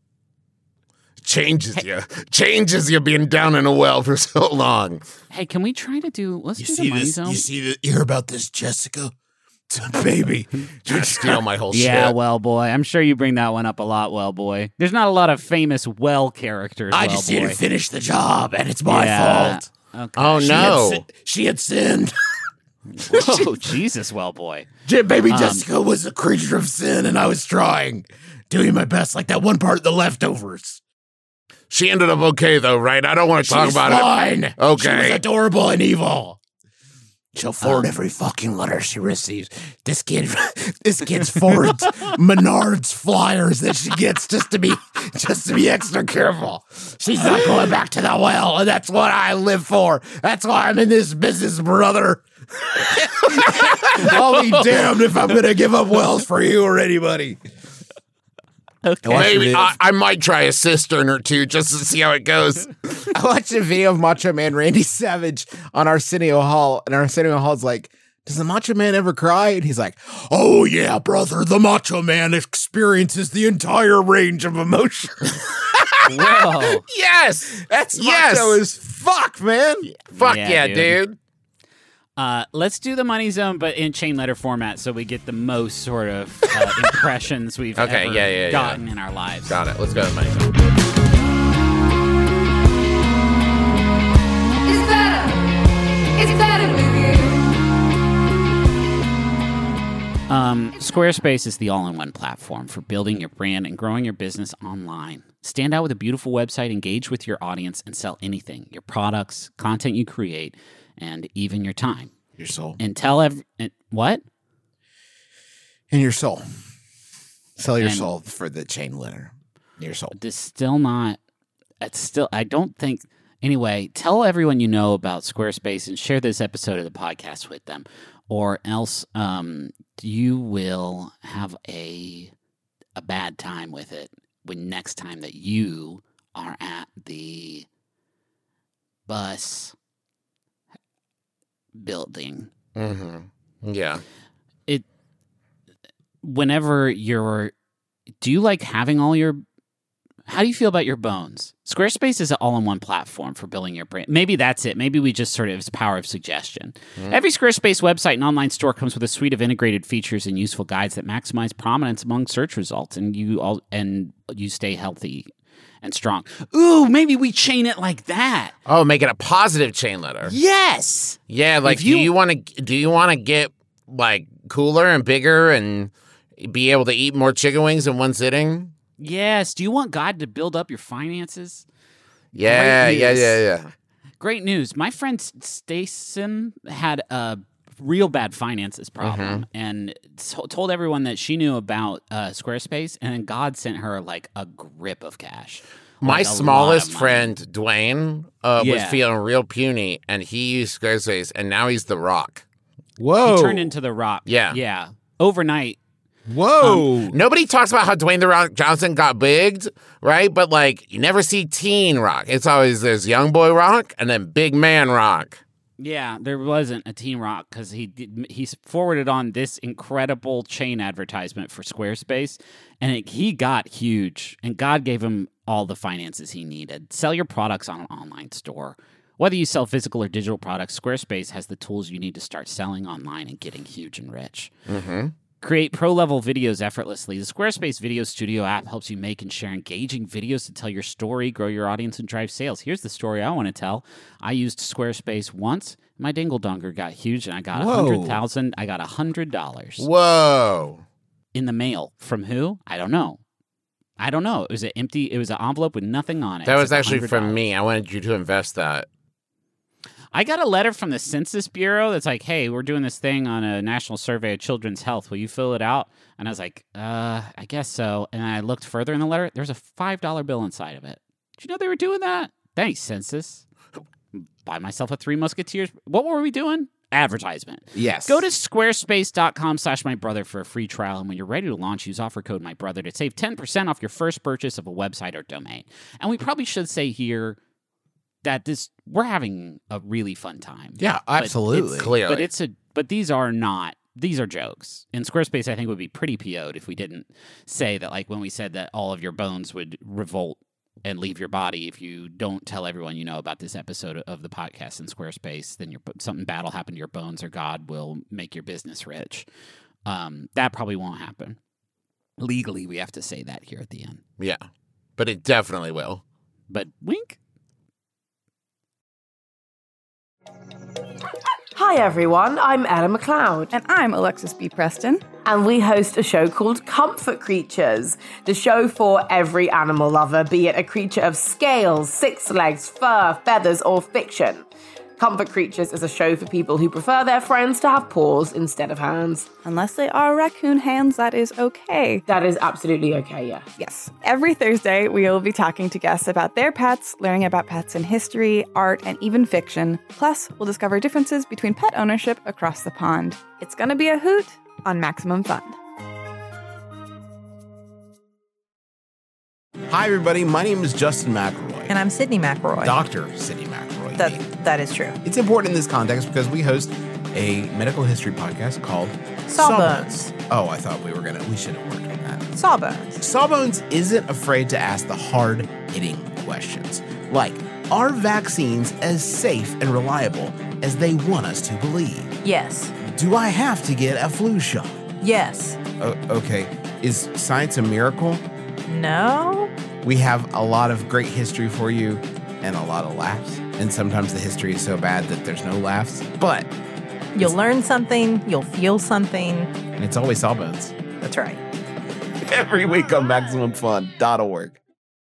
Changes you being down in a well for so long. Hey, can we try to do? Let's do the money zone. You hear about this, Jessica? Baby, you steal my whole shit. Yeah, well, boy. I'm sure you bring that one up a lot, well, boy. There's not a lot of famous well characters. I just need to finish the job, and it's my fault. Okay. Oh no, she had sinned. Oh Jesus, well, boy. Baby Jessica was a creature of sin, and I was doing my best, like that one part of The Leftovers. She ended up okay, though, right? I don't want to talk about fine. it. Okay. She was adorable and evil. She'll forward every fucking letter she receives. This kid's forwards Menards flyers that she gets just to be extra careful. She's not going back to the well, and that's what I live for. That's why I'm in this business, brother. I'll be damned if I'm going to give up wells for you or anybody. Okay. Maybe I might try a cistern or two just to see how it goes. I watched a video of Macho Man Randy Savage on Arsenio Hall, and Arsenio Hall's like, does the Macho Man ever cry? And he's like, oh yeah, brother, the Macho Man experiences the entire range of emotion. Whoa. Yes. Macho as fuck, man. Fuck yeah, dude. Let's do the money zone, but in chain letter format, so we get the most sort of impressions we've ever gotten in our lives. Got it. Let's go to the money zone. It's better with you. Squarespace is the all-in-one platform for building your brand and growing your business online. Stand out with a beautiful website, engage with your audience, and sell anything: your products, content you create, and even your time. Your soul. And tell what? And your soul. Sell your soul for the chain letter. Your soul. I don't think. Anyway, tell everyone you know about Squarespace and share this episode of the podcast with them, or else you will have a bad time with it when next time that you are at the bus building. Mm-hmm. Yeah. Whenever do you like having how do you feel about your bones? Squarespace is an all-in-one platform for building your brand. Maybe that's it. Maybe we just sort of, it's power of suggestion. Every Squarespace website and online store comes with a suite of integrated features and useful guides that maximize prominence among search results, and you stay healthy and strong. Ooh, maybe we chain it like that. Oh, make it a positive chain letter. Yes. Yeah, like do you want to get like cooler and bigger and be able to eat more chicken wings in one sitting? Yes. Do you want God to build up your finances? Yeah. Great news. My friend Stacen had a real bad finances problem and told everyone that she knew about Squarespace, and then God sent her like a grip of cash. My Like, a lot smallest of money. friend, Dwayne, was Yeah. feeling real puny, and he used Squarespace, and now he's The Rock. Whoa. He turned into The Rock. Yeah. Yeah. Overnight. Whoa. Nobody talks about how Dwayne The Rock Johnson got bigged, right? But, like, you never see Teen Rock. It's always there's Young Boy Rock and then Big Man Rock. Yeah, there wasn't a Teen Rock because he forwarded on this incredible chain advertisement for Squarespace, and he got huge, and God gave him all the finances he needed. Sell your products on an online store. Whether you sell physical or digital products, Squarespace has the tools you need to start selling online and getting huge and rich. Create pro-level videos effortlessly. The Squarespace Video Studio app helps you make and share engaging videos to tell your story, grow your audience, and drive sales. Here's the story I want to tell. I used Squarespace once. My dingle-donger got huge, and I got $100,000. I got $100 Whoa. in the mail. From who? I don't know. It was an envelope with nothing on it. That It was said actually from $100. me. I wanted you to invest that. I got a letter from the Census Bureau that's like, hey, we're doing this thing on a national survey of children's health. Will you fill it out? And I was like, I guess so. And I looked further in the letter. There's a $5 bill inside of it. Did you know they were doing that? Thanks, Census. Buy myself a Three Musketeers. What were we doing? Advertisement. Yes. Go to squarespace.com/mybrother for a free trial. And when you're ready to launch, use offer code mybrother to save 10% off your first purchase of a website or domain. And we probably should say here that we're having a really fun time. Yeah, But absolutely. Clearly. But these are jokes. And Squarespace, I think, would be pretty PO'd if we didn't say that, like when we said that all of your bones would revolt and leave your body if you don't tell everyone you know about this episode of the podcast in Squarespace, then something bad will happen to your bones or God will make your business rich. That probably won't happen. Legally, we have to say that here at the end. Yeah. But it definitely will. But wink. Hi everyone, I'm Ella McLeod. And I'm Alexis B. Preston. And we host a show called Comfort Creatures, the show for every animal lover, be it a creature of scales, 6 legs, fur, feathers, or fiction. Comfort Creatures is a show for people who prefer their friends to have paws instead of hands. Unless they are raccoon hands, that is okay. That is absolutely okay, yeah. Yes. Every Thursday, we will be talking to guests about their pets, learning about pets in history, art, and even fiction. Plus, we'll discover differences between pet ownership across the pond. It's going to be a hoot on Maximum Fun. Hi, everybody. My name is Justin McElroy. And I'm Sydney McElroy. Dr. Sydney McElroy. That is true. It's important in this context because we host a medical history podcast called Sawbones. Oh, I thought we should have worked on that. Sawbones. Sawbones isn't afraid to ask the hard-hitting questions, like, are vaccines as safe and reliable as they want us to believe? Yes. Do I have to get a flu shot? Yes. Okay. Is science a miracle? No. We have a lot of great history for you and a lot of laughs. And sometimes the history is so bad that there's no laughs. But You'll learn something. You'll feel something. and it's always Sawbones. That's right. Every week on MaximumFun.org.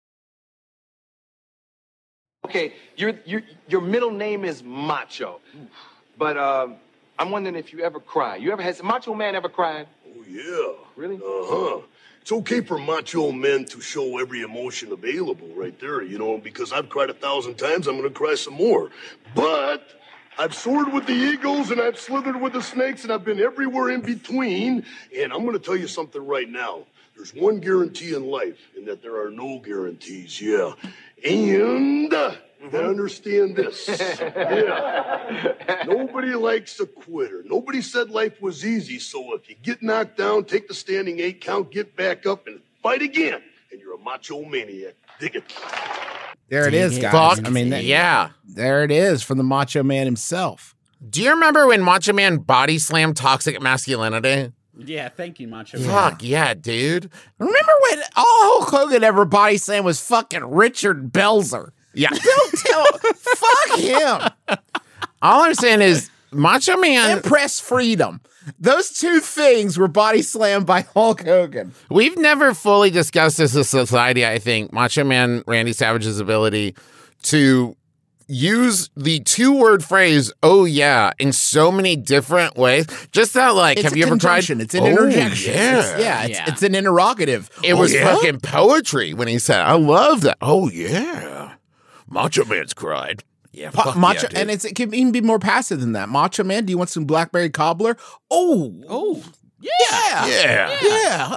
Okay, your middle name is Macho, but I'm wondering if you ever cry. Has Macho Man ever cried? Oh, yeah. Really? Uh-huh. It's okay for macho men to show every emotion available right there, because I've cried 1,000 times, I'm gonna cry some more. But I've soared with the eagles and I've slithered with the snakes and I've been everywhere in between. And I'm gonna tell you something right now. There's one guarantee in life, and that there are no guarantees, yeah. And I understand this. Yeah. Nobody likes a quitter. Nobody said life was easy, so if you get knocked down, take the standing 8 count, get back up, and fight again. And you're a macho maniac. Dig it. There it is, guys. Fuck. I mean, yeah. there it is from the Macho Man himself. Do you remember when Macho Man body slammed toxic masculinity? Yeah, thank you, Macho. Fuck yeah, dude. Remember when all Hulk Hogan ever body slammed was fucking Richard Belzer? Yeah. Don't tell fuck him. All I'm saying is Macho Man. And press freedom. Those two things were body slammed by Hulk Hogan. We've never fully discussed as a society, I think, Macho Man Randy Savage's ability to use the 2-word phrase "oh yeah" in so many different ways. Just that, like, It's have a you ever tried? conjunction. It's an Oh, interjection. Yeah, It's an interrogative. It Oh, was yeah? fucking poetry when he said, "I love that." Oh yeah, Macho Man's cried. Yeah, fuck Macho, yeah, dude. and it can even be more passive than that. Macho Man, do you want some blackberry cobbler? Oh, yeah, yeah.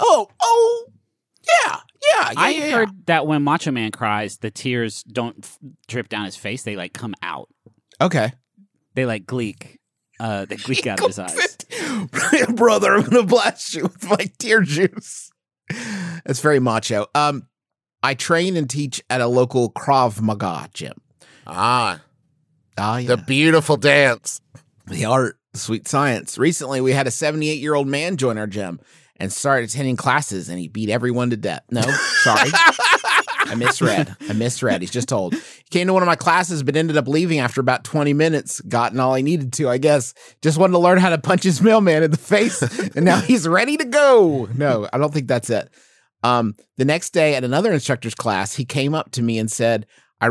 I heard that when Macho Man cries, the tears don't drip down his face; they like come out. Okay, They like gleek. They gleek out of his eyes. brother, I'm gonna blast you with my tear juice. That's very macho. I train and teach at a local Krav Maga gym. Ah, Yeah. the beautiful dance. The art, the sweet science. Recently, we had a 78-year-old man join our gym and started attending classes, and he beat everyone to death. No, sorry. I misread. He's just told. He came to one of my classes, but ended up leaving after about 20 minutes. Gotten all he needed to, I guess. Just wanted to learn how to punch his mailman in the face, and now he's ready to go. No, I don't think that's it. The next day at another instructor's class, he came up to me and said,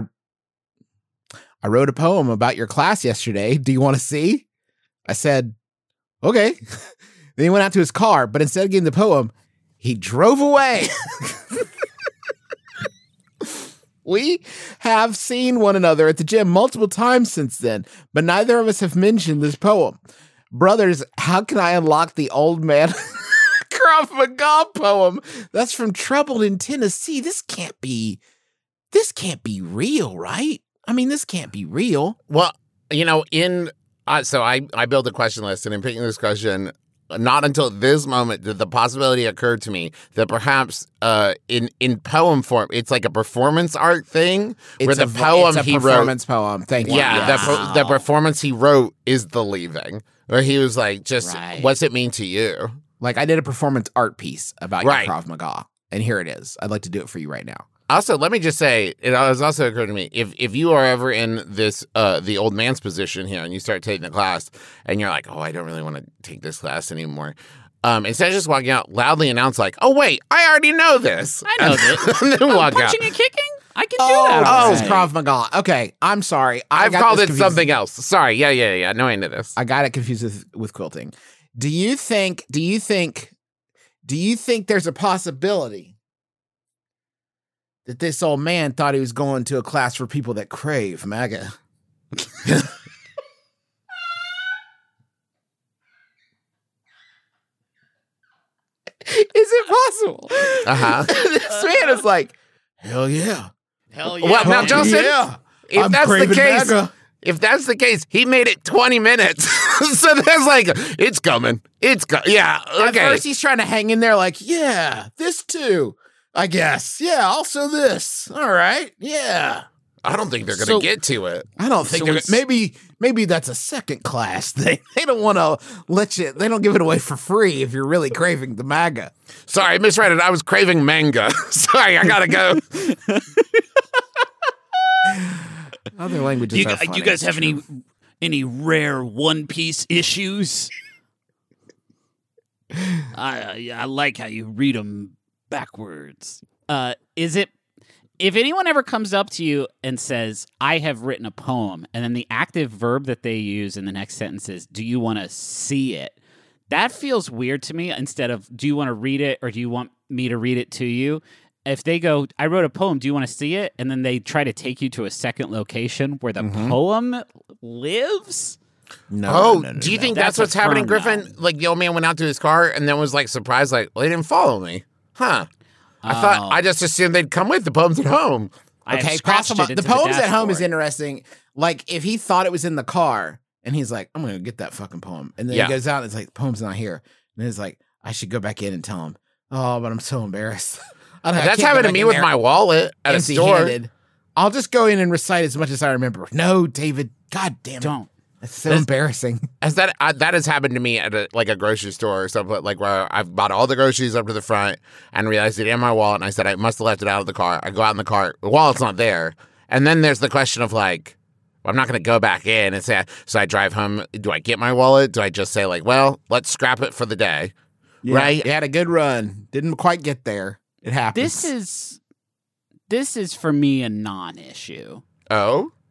I wrote a poem about your class yesterday. Do you want to see? I said, okay. Then he went out to his car, but instead of getting the poem, he drove away. We have seen one another at the gym multiple times since then, but neither of us have mentioned this poem. Brothers, how can I unlock the old man Krav Maga poem? That's from Troubled in Tennessee. This can't be real, right? I mean, this can't be real. Well, you know, so I built a question list, and in picking this question, not until this moment did the possibility occur to me that perhaps in poem form, it's like a performance art thing where the poem it's a he performance wrote. poem. Thank you. Yeah, the performance he wrote is the leaving, where he was like, just Right. what's it mean to you? Like I did a performance art piece about Right. your Krav Maga, and here it is. I'd like to do it for you right now. Also, let me just say, it has also occurred to me, if you are ever in this, the old man's position here and you start taking the class and you're like, oh, I don't really want to take this class anymore. Instead of just walking out, loudly announce like, oh, wait, I already know this. I know this. And then walk out. Punching and kicking? I can do that. Oh, it's already. Krav Maga. Okay, I'm sorry. I've got called this it confused. something else. Sorry. Yeah. No, I know this. I got it confused with quilting. Do you think there's a possibility that this old man thought he was going to a class for people that crave MAGA? Is it possible? Uh-huh. This man is like, hell yeah. Hell yeah. Well, now, Justin, Yeah. if I'm that's the craving case, MAGA. if that's the case, he made it 20 minutes. So that's like, it's coming. Yeah, At okay. first, he's trying to hang in there like, yeah, this too, I guess. Yeah, also this. All right. Yeah. I don't think they're going to So- get to it. I don't think So they're it's- maybe that's a second class thing. They don't want to they don't give it away for free if you're really craving the MAGA. Sorry, I misread it. I was craving manga. Sorry, I gotta go. Other languages Do are funny. you guys it's have true. any rare One Piece issues? I like how you read them backwards. Is it if anyone ever comes up to you and says, "I have written a poem," and then the active verb that they use in the next sentence is, "Do you want to see it?" That feels weird to me. Instead of, "Do you want to read it?" or "Do you want me to read it to you?" If they go, "I wrote a poem, do you want to see it?" and then they try to take you to a second location where the poem lives. No, Do you think That's that's what's a happening, firm Griffin? no. Like the old man went out to his car and then was like surprised, like, well, they didn't follow me. Huh. I just assumed they'd come with the poems at home. I have Okay, scratched possible. it The into poems at home is dashboard. interesting. Like if he thought it was in the car and he's like, I'm gonna get that fucking poem. And then Yeah. he goes out and it's like, the poem's not here. And he's like, I should go back in and tell him. Oh, but I'm so embarrassed. I That's can't go happened to back me in with there my wallet at a store. empty-handed. I'll just go in and recite as much as I remember. No, David. God damn it. Don't. That's so embarrassing. As that has happened to me at a grocery store or something, like where I've bought all the groceries up to the front and realized it in my wallet, and I said I must have left it out of the car. I go out in the car, the wallet's not there, and then there's the question of like, well, I'm not going to go back in and say. So I drive home. Do I get my wallet? Do I just say like, well, let's scrap it for the day, right? You had a good run. Didn't quite get there. It happens. This is for me a non-issue. Oh,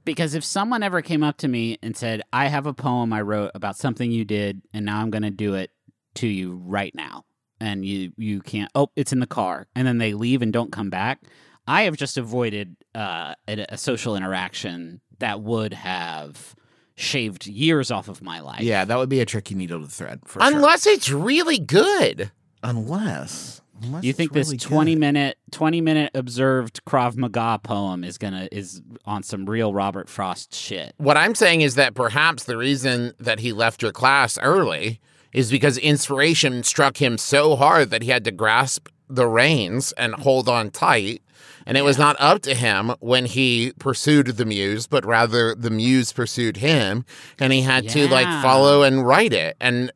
Because if someone ever came up to me and said, I have a poem I wrote about something you did, and now I'm going to do it to you right now, and you can't, it's in the car, and then they leave and don't come back, I have just avoided a social interaction that would have shaved years off of my life. Yeah, that would be a tricky needle to thread, for Unless it's really good. sure. Unless You think it's this really 20 minute observed Krav Maga poem is on some real Robert Frost shit? What I'm saying is that perhaps the reason that he left your class early is because inspiration struck him so hard that he had to grasp the reins and hold on tight. And it was not up to him when he pursued the muse, but rather the muse pursued him, and he had to follow and write it. And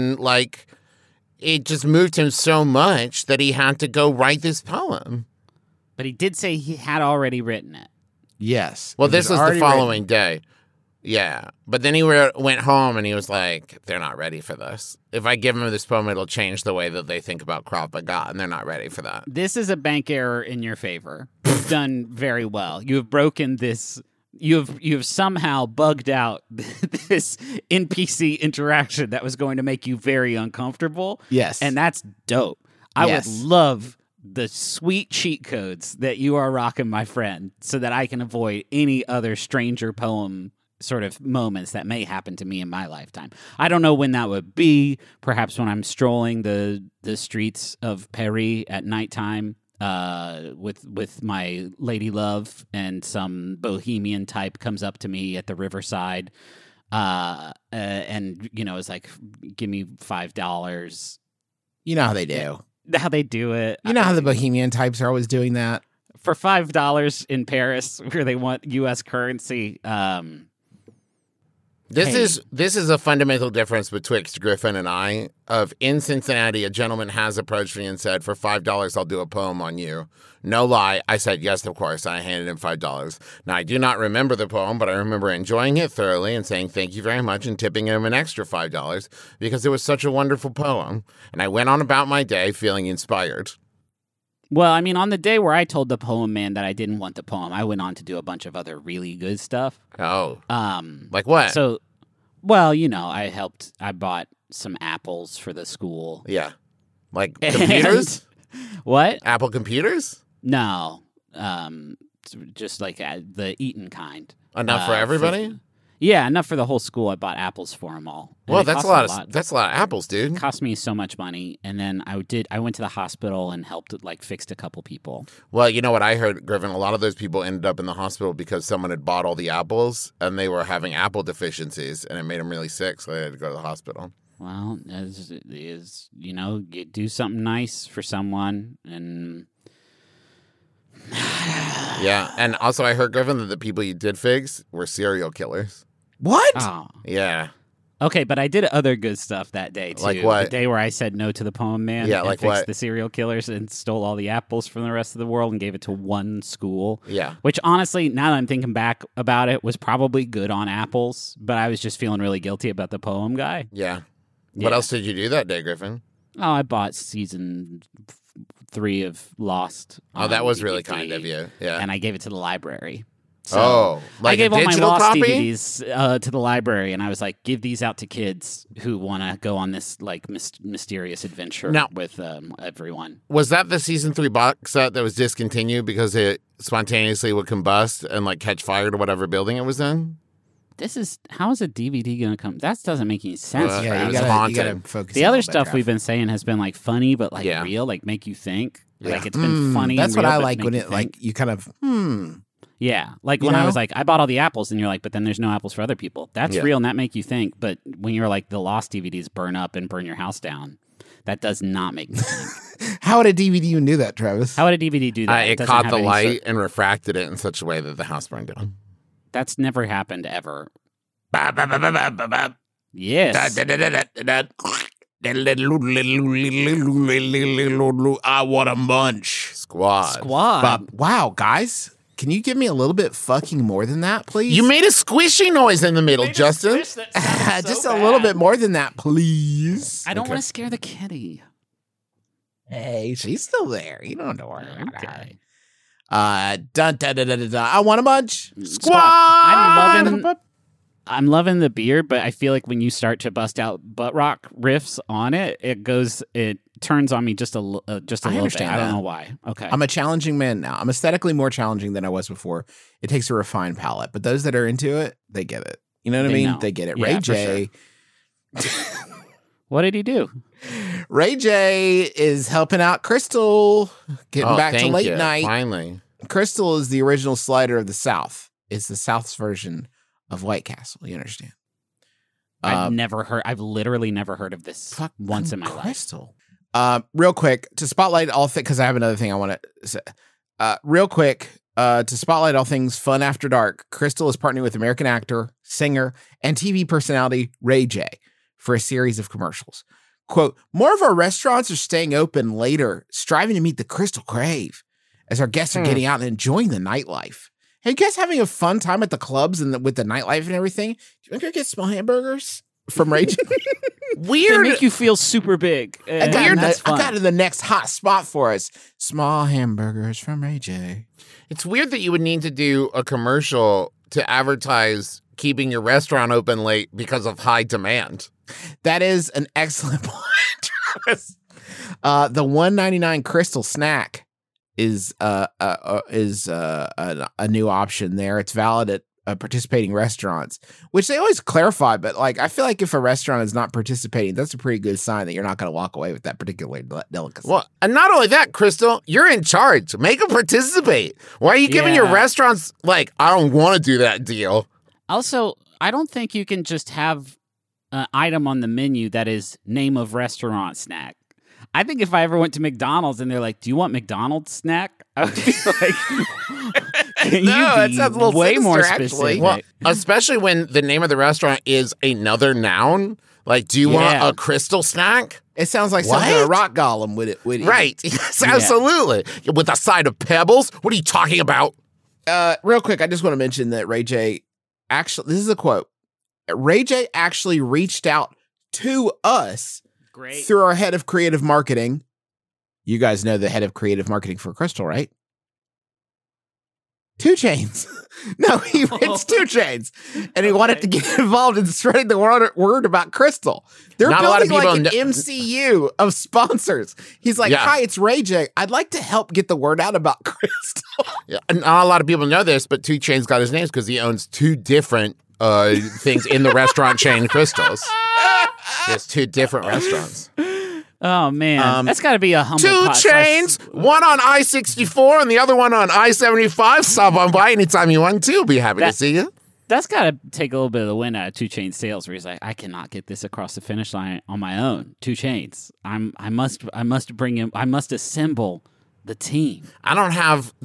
it just moved him so much that he had to go write this poem. But he did say he had already written it. Yes. Well, It this was the already following written. day. Yeah. But then he went home and he was like, they're not ready for this. If I give them this poem, it'll change the way that they think about Krav Maga, and they're not ready for that. This is a bank error in your favor. You've done very well. You have broken this. You have somehow bugged out this NPC interaction that was going to make you very uncomfortable. Yes. And that's dope. I Yes. would love the sweet cheat codes that you are rocking, my friend, so that I can avoid any other stranger poem sort of moments that may happen to me in my lifetime. I don't know when that would be. Perhaps when I'm strolling the streets of Paris at nighttime with my lady love, and some bohemian type comes up to me at the riverside and is like, give me $5. You know how they do. How they do it. You know how the bohemian types are always doing that. For $5 in Paris, where they want U.S. currency. This is a fundamental difference betwixt Griffin and I. In Cincinnati, a gentleman has approached me and said, for $5, I'll do a poem on you. No lie. I said, yes, of course. I handed him $5. Now, I do not remember the poem, but I remember enjoying it thoroughly and saying thank you very much and tipping him an extra $5 because it was such a wonderful poem. And I went on about my day feeling inspired. Well, I mean, on the day where I told the poem man that I didn't want the poem, I went on to do a bunch of other really good stuff. Oh. Like what? So, well, I bought some apples for the school. Yeah. Like computers? What? Apple computers? No. Just like the eaten kind. Enough for everybody? Yeah, enough for the whole school. I bought apples for them all. And Well, it that's cost a lot. That's a lot of apples, dude. It cost me so much money, and then I went to the hospital and helped fixed a couple people. Well, you know what I heard, Griffin? A lot of those people ended up in the hospital because someone had bought all the apples and they were having apple deficiencies, and it made them really sick, so they had to go to the hospital. Well, you do something nice for someone, and yeah, and also I heard, Griffin, that the people you did fix were serial killers. What? Oh. Yeah. Okay, but I did other good stuff that day, too. Like what? The day where I said no to the poem man. Yeah, and like fixed what? the serial killers and stole all the apples from the rest of the world and gave it to one school. Yeah. Which, honestly, now that I'm thinking back about it, was probably good on apples, but I was just feeling really guilty about the poem guy. Yeah. What else did you do that day, Griffin? Oh, I bought season 3 of Lost. Oh, that on was really DVD, kind of you. Yeah. And I gave it to the library. So oh, like I gave a all my digital Lost copy? DVDs to the library, and I was like, give these out to kids who want to go on this mysterious adventure Now- with everyone. Was that the season 3 box set that was discontinued because it spontaneously would combust and catch fire to whatever building it was in? How is a DVD going to come? That doesn't make any sense. Yeah, it you was gotta haunted. focus. The a other little bit, stuff Trav. we've been saying has been funny, but Yeah. real, make you think. Yeah. It's been funny. That's and what real, I but like make when you it think. you kind of Yeah, You when I know? was like, I bought all the apples, and you're like, but then there's no apples for other people. That's Yeah. real, and that make you think. But when you're like, the Lost DVDs burn up and burn your house down, that does not make me think. How would a DVD even do that, Travis? How would a DVD do that? It doesn't caught have the any light and refracted it in such a way that the house burned down. That's never happened ever. Yes. I want a munch. Squad. Wow, guys. Can you give me a little bit fucking more than that, please? You made a squishy noise in the middle, Justin. Just a little bit more than that, please. I don't want to scare the kitty. Hey, she's still there. You don't know her. Okay. Dun, dun, dun, dun, dun, dun. I want a bunch. Squad. I'm loving the beer, but I feel like when you start to bust out butt rock riffs on it, it turns on me just a little bit. I don't know why. Okay. I'm a challenging man now. I'm aesthetically more challenging than I was before. It takes a refined palate, but those that are into it, they get it. You know what I mean? know. They get it. Yeah, Ray for J. What did he do? Ray J is helping out Crystal, getting back to thank late you. night. Finally. Crystal is the original slider of the South. It's the South's version of White Castle. You understand? I've literally never heard of this once in my life. Crystal. Real quick, to spotlight all things, because I have another thing I want to say. Real quick, to spotlight all things fun after dark, Crystal is partnering with American actor, singer, and TV personality Ray J for a series of commercials. Quote, more of our restaurants are staying open later, striving to meet the Crystal crave as our guests are getting out and enjoying the nightlife. Hey, you guys having a fun time at the clubs and with the nightlife and everything? Do you want to get small hamburgers from Ray J? Weird. They make you feel super big. I got the next hot spot for us. Small hamburgers from Ray J. It's weird that you would need to do a commercial to advertise keeping your restaurant open late because of high demand. That is an excellent point, Travis. The $1.99 Crystal snack is a new option there. It's valid at participating restaurants, which they always clarify. But like, I feel like if a restaurant is not participating, that's a pretty good sign that you're not going to walk away with that particular delicacy. Well, and not only that, Crystal, you're in charge. Make them participate. Why are you giving your restaurants like, I don't want to do that deal? Also, I don't think you can just have an item on the menu that is name of restaurant snack. I think if I ever went to McDonald's and they're like, "Do you want McDonald's snack?" I would be like, "Can that you sounds a be little way sinister, more actually. specific?" Well, especially when the name of the restaurant is another noun. Like, do you want a Crystal snack? It sounds like something a rock golem would it? Right. Yes, absolutely. With a side of pebbles? What are you talking about? Real quick, I just want to mention that Ray J actually, this is a quote. Ray J actually reached out to us through our head of creative marketing. You guys know the head of creative marketing for Crystal, right? 2 Chainz. No, it's 2 Chainz. And he wanted to get involved in spreading the word about Crystal. They're Not building a lot of like people an MCU of sponsors. He's like, hi, it's Ray J. I'd like to help get the word out about Crystal. Yeah, not a lot of people know this, but 2 Chainz got his name because he owns 2 different things in the restaurant chain Crystals. There's 2 different restaurants. Oh man, that's got to be a humble 2 Chains, one on I-64 and the other one on I-75. Stop on by anytime you want to. Be happy to see you. That's got to take a little bit of the wind out of 2 Chainz sales, where he's like, I cannot get this across the finish line on my own. 2 Chainz, I must bring him. I must assemble the team. I don't have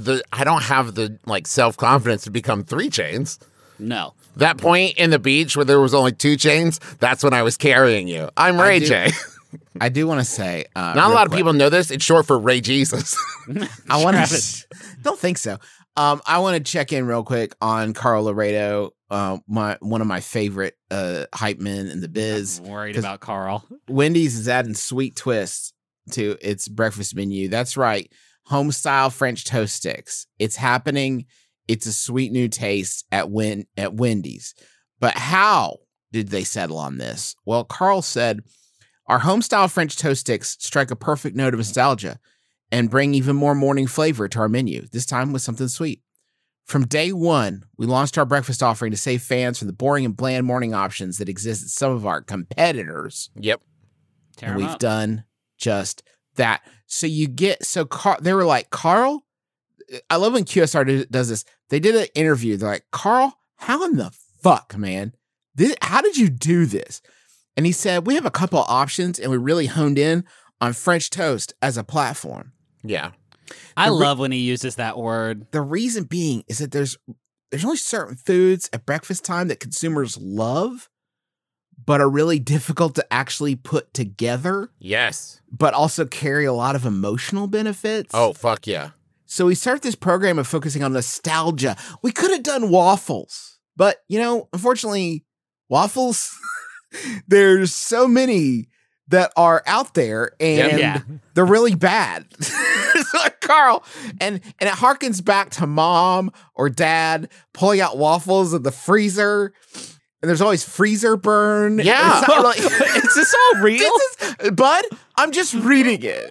the like self-confidence to become 3 Chainz. No. That point in the beach where there was only 2 Chainz, that's when I was carrying you. I'm Ray J. I do want to say, not a lot of people know this. It's short for Ray Jesus. I want to. Don't think so. I want to check in real quick on Carl Laredo, one of my favorite hype men in the biz. I'm worried about Carl. Wendy's is adding sweet twists to its breakfast menu. That's right, home style French toast sticks. It's happening. It's a sweet new taste at Wendy's. But how did they settle on this? Well, Carl said, our home-style French toast sticks strike a perfect note of nostalgia and bring even more morning flavor to our menu, this time with something sweet. From day one, we launched our breakfast offering to save fans from the boring and bland morning options that exist at some of our competitors. Yep. And we've done just that. So they were like, Carl, I love when QSR does this. They did an interview. They're like, Carl, how in the fuck, man? How did you do this? And he said, we have a couple of options and we really honed in on French toast as a platform. Yeah. I love when he uses that word. The reason being is that there's only certain foods at breakfast time that consumers love, but are really difficult to actually put together. Yes. But also carry a lot of emotional benefits. Oh, fuck yeah. So we started this program of focusing on nostalgia. We could have done waffles, but, unfortunately, waffles... There's so many that are out there, and Yeah. they're really bad. So, Carl, and it harkens back to mom or dad pulling out waffles in the freezer, and there's always freezer burn. Yeah. It's not really, Is this all real? Bud, I'm just reading it.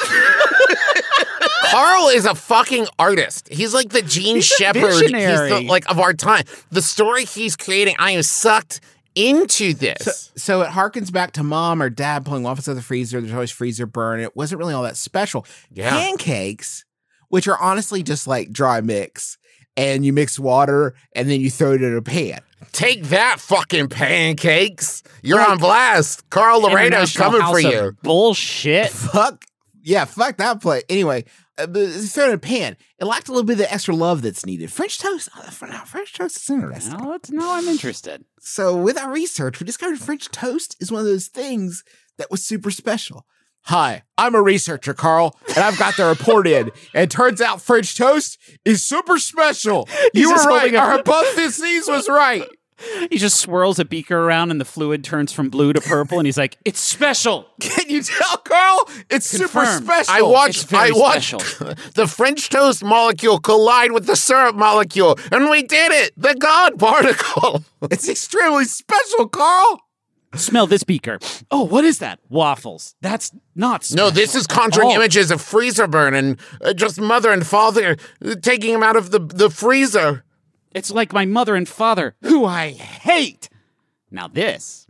Carl is a fucking artist. He's like the Gene Shepherd. visionary. Like of our time. The story he's creating, I am sucked into this. So it harkens back to mom or dad pulling waffles out of the freezer. There's always freezer burn. It wasn't really all that special. Yeah. Pancakes, which are honestly just like dry mix, and you mix water and then you throw it in a pan. Take that, fucking pancakes. You're on blast. Carl Laredo's International coming House for of you. Bullshit. Fuck that plate. Anyway, throw it in a pan. It lacked a little bit of the extra love that's needed. French toast. French toast is interesting. Now I'm interested. So with our research, we discovered French toast is one of those things that was super special. Hi, I'm a researcher, Carl, and I've got the report in. And it turns out French toast is super special. You were just right. holding a- Our hypothesis was right. He just swirls a beaker around and the fluid turns from blue to purple and he's like, it's special. Can you tell, Carl? It's super Confirmed. special. I watched very the French toast molecule collide with the syrup molecule, and we did it. The God particle. It's extremely special, Carl. Smell this beaker. Oh, what is that? Waffles. That's not special. No, this is conjuring at all. images of freezer burn and just mother and father taking him out of the freezer. It's like my mother and father, who I hate. Now this.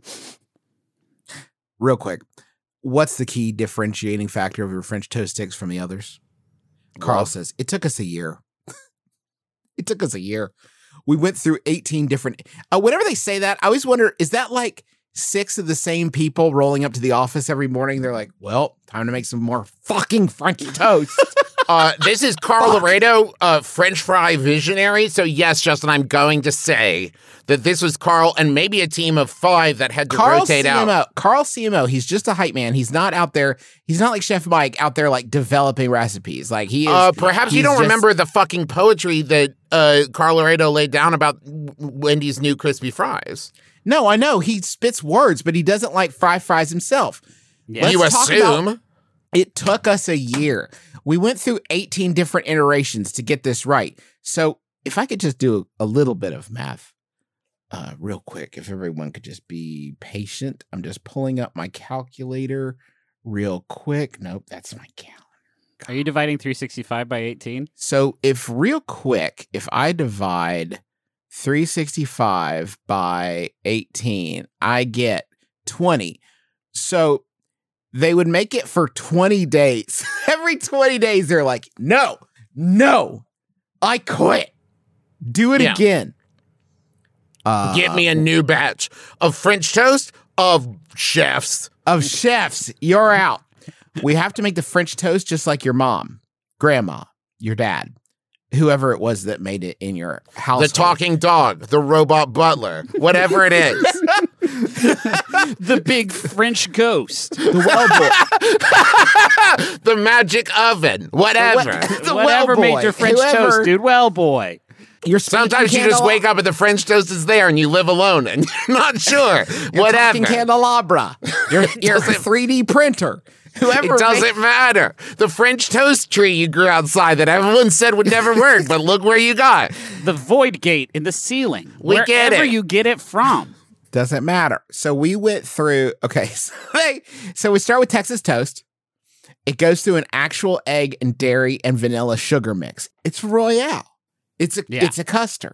Real quick, what's the key differentiating factor of your French toast sticks from the others? Carl says, it took us a year. It took us a year. We went through 18 different... whenever they say that, I always wonder, is that like 6 of the same people rolling up to the office every morning? They're like, well, time to make some more fucking French toast. This is Carl Laredo, French fry visionary. So yes, Justin, I'm going to say that this was Carl and maybe a team of 5 that had to rotate out. Carl CMO, he's just a hype man. He's not out there. He's not like Chef Mike out there like developing recipes. Like he is. Perhaps you he's don't just- remember the fucking poetry that Carl Laredo laid down about Wendy's new crispy fries. No, I know he spits words, but he doesn't like fries himself. Yeah. You Let's talk assume. about- It took us a year. We went through 18 different iterations to get this right. So if I could just do a little bit of math real quick, if everyone could just be patient. I'm just pulling up my calculator real quick. Nope, that's my calendar. Are you dividing 365 by 18? So if I divide 365 by 18, I get 20. So they would make it for 20 days. Every 20 days, they're like, no, I quit. Do it again. Get me a new batch of French toast of chefs. You're out. We have to make the French toast just like your mom, grandma, your dad, whoever it was that made it in your house. The talking dog, the robot butler, whatever it is. The big French ghost. The well boy. The magic oven, whatever. The Whatever well made boy. your French Whoever- toast, dude. Well, boy. Sometimes you just wake up and the French toast is there and you live alone and you're not sure. Whatever. Talking candelabra. Your 3D printer. Whoever It doesn't matter. The French toast tree you grew outside that everyone said would never work, but look where you got. The void gate in the ceiling. We get Wherever it. you get it from. Doesn't matter. So we went through, so we start with Texas toast. It goes through an actual egg and dairy and vanilla sugar mix. It's Royale. It's a custard.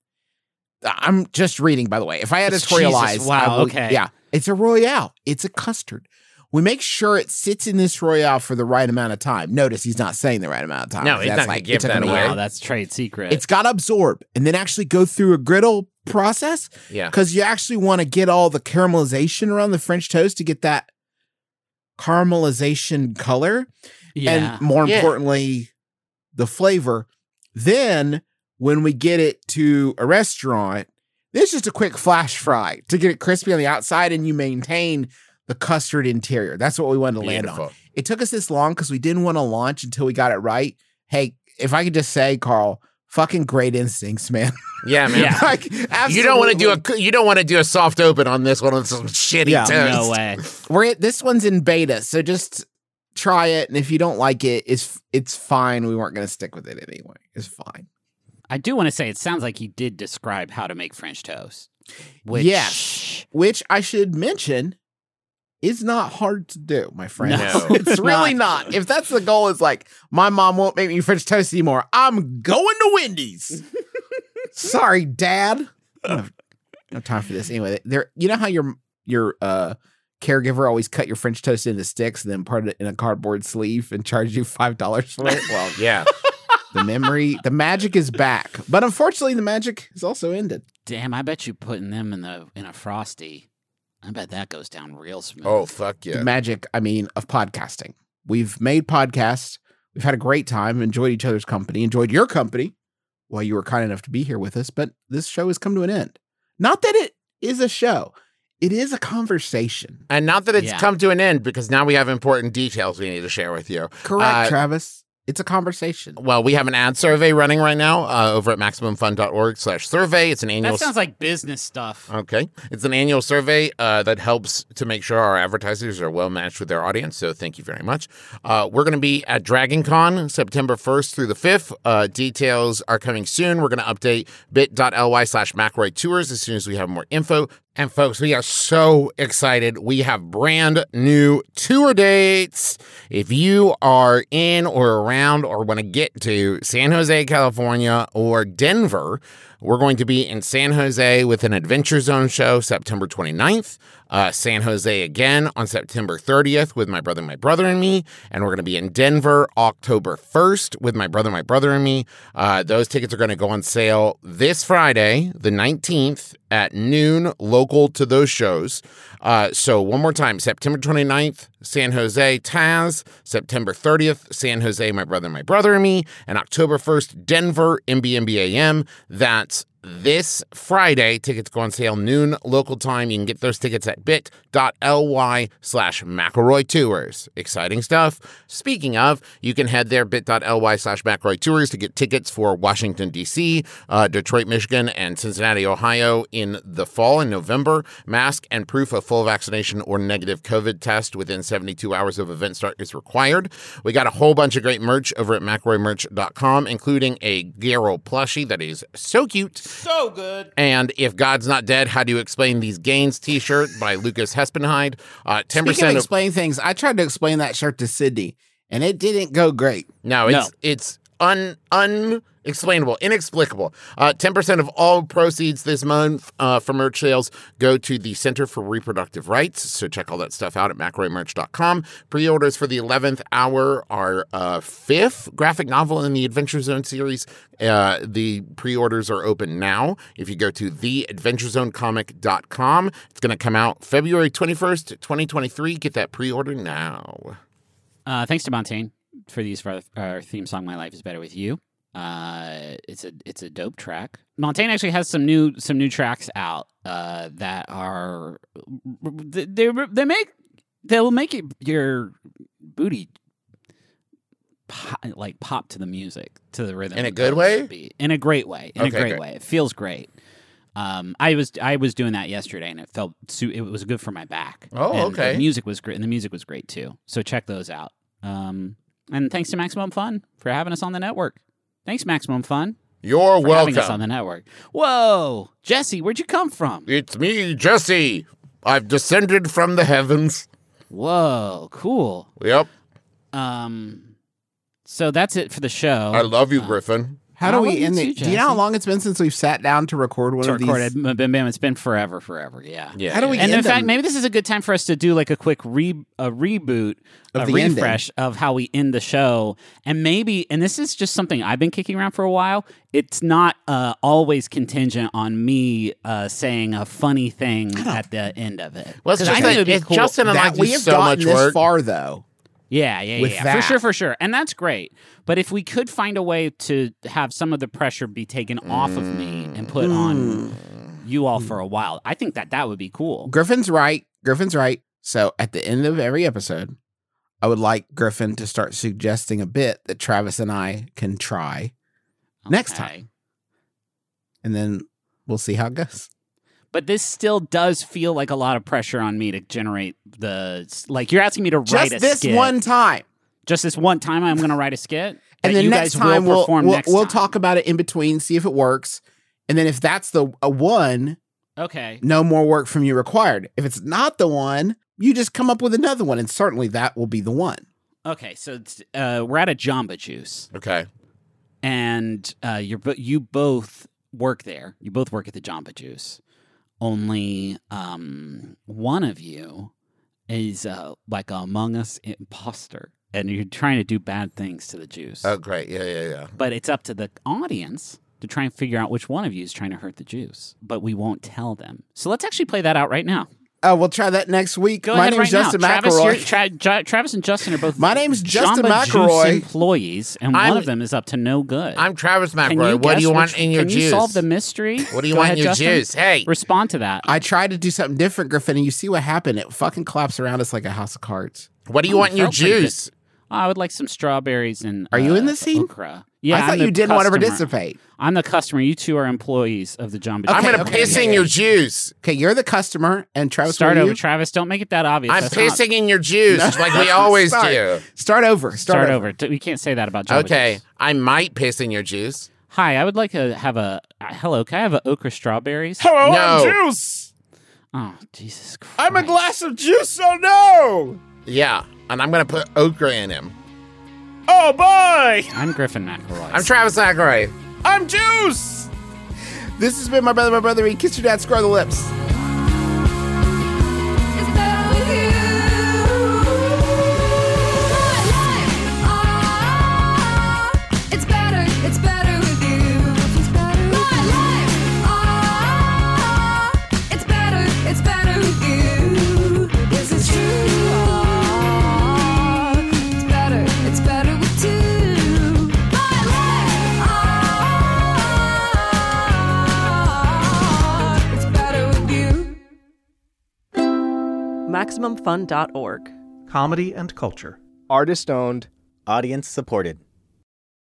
I'm just reading, by the way. If I editorialize, Jesus, wow, I will- okay. Yeah, it's a Royale. It's a custard. We make sure it sits in this Royale for the right amount of time. Notice he's not saying the right amount of time. No, he's That's not gonna it give took that him a away. year. Wow, that's trade secret. It's got to absorb and then actually go through a griddle process. Yeah. Because you actually want to get all the caramelization around the French toast to get that caramelization color. yeah. And more Yeah. importantly, the flavor. Then when we get it to a restaurant, this is just a quick flash fry to get it crispy on the outside and you maintain the custard interior. That's what we wanted to land on. Beautiful. It took us this long because we didn't want to launch until we got it right. Hey, if I could just say, Carl, Fucking great instincts, man. Yeah, man. Yeah. Like, You don't want to do a soft open on this one with some shitty Yeah. toast. No way. This one's in beta, so just try it. And if you don't like it, it's fine. We weren't going to stick with it anyway. It's fine. I do want to say it sounds like he did describe how to make French toast. Which, Yes, which I should mention is not hard to do, my friend. No. It's really not. If that's the goal, is like, my mom won't make me French toast anymore, I'm going to Wendy's. Sorry, Dad. No time for this. Anyway, you know how your caregiver always cut your French toast into sticks and then put it in a cardboard sleeve and charge you $5 for it? Well, Yeah. the magic is back. But unfortunately, the magic has also ended. damn, I bet you putting them in a Frosty, I bet that goes down real smooth. Oh, fuck yeah. The magic, of podcasting. We've made podcasts. We've had a great time, enjoyed each other's company, enjoyed your company while you were kind enough to be here with us. But this show has come to an end. Not that it is a show. It is a conversation. And not that it's Yeah. come to an end, because now we have important details we need to share with you. Correct, Travis. It's a conversation. Well, we have an ad survey running right now over at MaximumFun.org/survey. It's an annual... That sounds like business stuff. Okay. It's an annual survey that helps to make sure our advertisers are well matched with their audience. So thank you very much. We're going to be at Dragon Con September 1st through the 5th. Details are coming soon. We're going to update bit.ly/McRoy Tours as soon as we have more info. And folks, we are so excited. We have brand new tour dates. If you are in or around or want to get to San Jose, California or Denver, we're going to be in San Jose with an Adventure Zone show September 29th. San Jose again on September 30th with My Brother, and Me. And we're going to be in Denver October 1st with My Brother, and Me. Those tickets are going to go on sale this Friday, the 19th at noon local to those shows. So one more time, September 29th, San Jose, Taz. September 30th, San Jose, My Brother, and Me. And October 1st, Denver, MBMBAM. That's this Friday. Tickets go on sale noon local time. You can get those tickets at bit.ly/McElroy Tours. Exciting stuff. Speaking of, you can head there, bit.ly/McElroy Tours, to get tickets for Washington, D.C., Detroit, Michigan, and Cincinnati, Ohio in the fall in November. Mask and proof of full vaccination or negative COVID test within 72 hours of event start is required. We got a whole bunch of great merch over at McElroymerch.com, including a Garo plushie that is so cute. So good. And If God's Not Dead, How Do You Explain These Gains t-shirt by Lucas Hespenhide. 10% Speaking of explain things, I tried to explain that shirt to Sydney, and it didn't go great. No, it's unexplainable, inexplicable. 10% of all proceeds this month for merch sales go to the Center for Reproductive Rights. So check all that stuff out at McRoyMerch.com. Pre-orders for the 11th hour are fifth graphic novel in the Adventure Zone series. The pre-orders are open now. If you go to theadventurezonecomic.com, it's going to come out February 21st, 2023. Get that pre-order now. Thanks to Montaigne for the use of our theme song, "My Life Is Better With You." It's a dope track. Montaigne actually has some new tracks out that are they'll make your booty pop to the music, to the rhythm In a good way? In a great way. In a great great. way. It feels great. I was doing that yesterday, and it was good for my back. Oh, And okay. The music was great, and the music was great too. So check those out. And thanks to Maximum Fun for having us on the network. Thanks, Maximum Fun, You're for having us on welcome. the network. Whoa, Jesse, where'd you come from? It's me, Jesse. I've descended from the heavens. Whoa, cool. Yep. So that's it for the show. I love you, Griffin. How do I we love you end too, it? Do you know how Jesse. long it's been since we've sat down to record one to of record these? it. Bam, it's been forever. Yeah. Yeah. How do we And in end fact, them? maybe this is a good time for us to do like a quick reboot, Of a the ending. refresh of how we end the show. And this is just something I've been kicking around for a while. It's not always contingent on me saying a funny thing at the end of it. Well, it's 'Cause just I think it would be that cool. Justin and I That we do have so gotten much this work. far, though. Yeah, with that. for sure. And that's great. But if we could find a way to have some of the pressure be taken off of me and put on you all for a while, I think that would be cool. Griffin's right. So at the end of every episode, I would like Griffin to start suggesting a bit that Travis and I can try. next Okay. time. And then we'll see how it goes. But this still does feel like a lot of pressure on me to generate like you're asking me to write Just a this skit. one time. Just this one time I'm going to write a skit? And that then you next guys time will perform next we'll time. talk about it in between, see if it works. And then if that's the one, Okay. no more work from you required. If it's not the one, you just come up with another one, and certainly that will be the one. Okay, so we're at a Jamba Juice. Okay. And you both work there. You both work at the Jamba Juice. Only one of you is like a Among Us imposter, and you're trying to do bad things to the juice. Oh, great. Yeah. But it's up to the audience to try and figure out which one of you is trying to hurt the juice. But we won't tell them. So let's actually play that out right now. Oh, we'll try that next week. Go My ahead name's right Justin now. McElroy. Travis and Justin are both. My name's Justin Jamba McElroy. Juice employees, and one of them is up to no good. I'm Travis Can McElroy. What guess do you want which- in your can juice? you solve the mystery? What do you Go want ahead, in your Justin. juice? Hey. Respond to that. I tried to do something different, Griffin, and you see what happened. It fucking collapsed around us like a house of cards. What do you want in your felt pretty juice? good. I would like some strawberries and. Are you in the scene? Okra. Yeah, I thought I'm the you didn't want to customer. participate. I'm the customer. You two are employees of the Jamba Juice. I'm going to piss in your juice. Okay, you're the customer, and Travis, Start what are over, you? Travis. Don't make it that obvious. I'm That's not- pissing in your juice like we always Start. do. Start over. Start over. We can't say that about Jamba Okay, Juice. I might piss in your juice. Hi, I would like to have a hello. Can I have a okra strawberries? Hello, No. I'm Juice. Oh, Jesus Christ! I'm a glass of juice. Oh no! Yeah, and I'm going to put okra in him. Oh boy! I'm Griffin McElroy. I'm Travis McElroy. I'm Juice. This has been my brother. He kissed your dad. Scar the lips. It's better with you. My life, it's better with you. My life, it's better with you. This is true. It's better with two. My life, it's better with you. MaximumFun.org. Comedy and culture. Artist owned. Audience supported.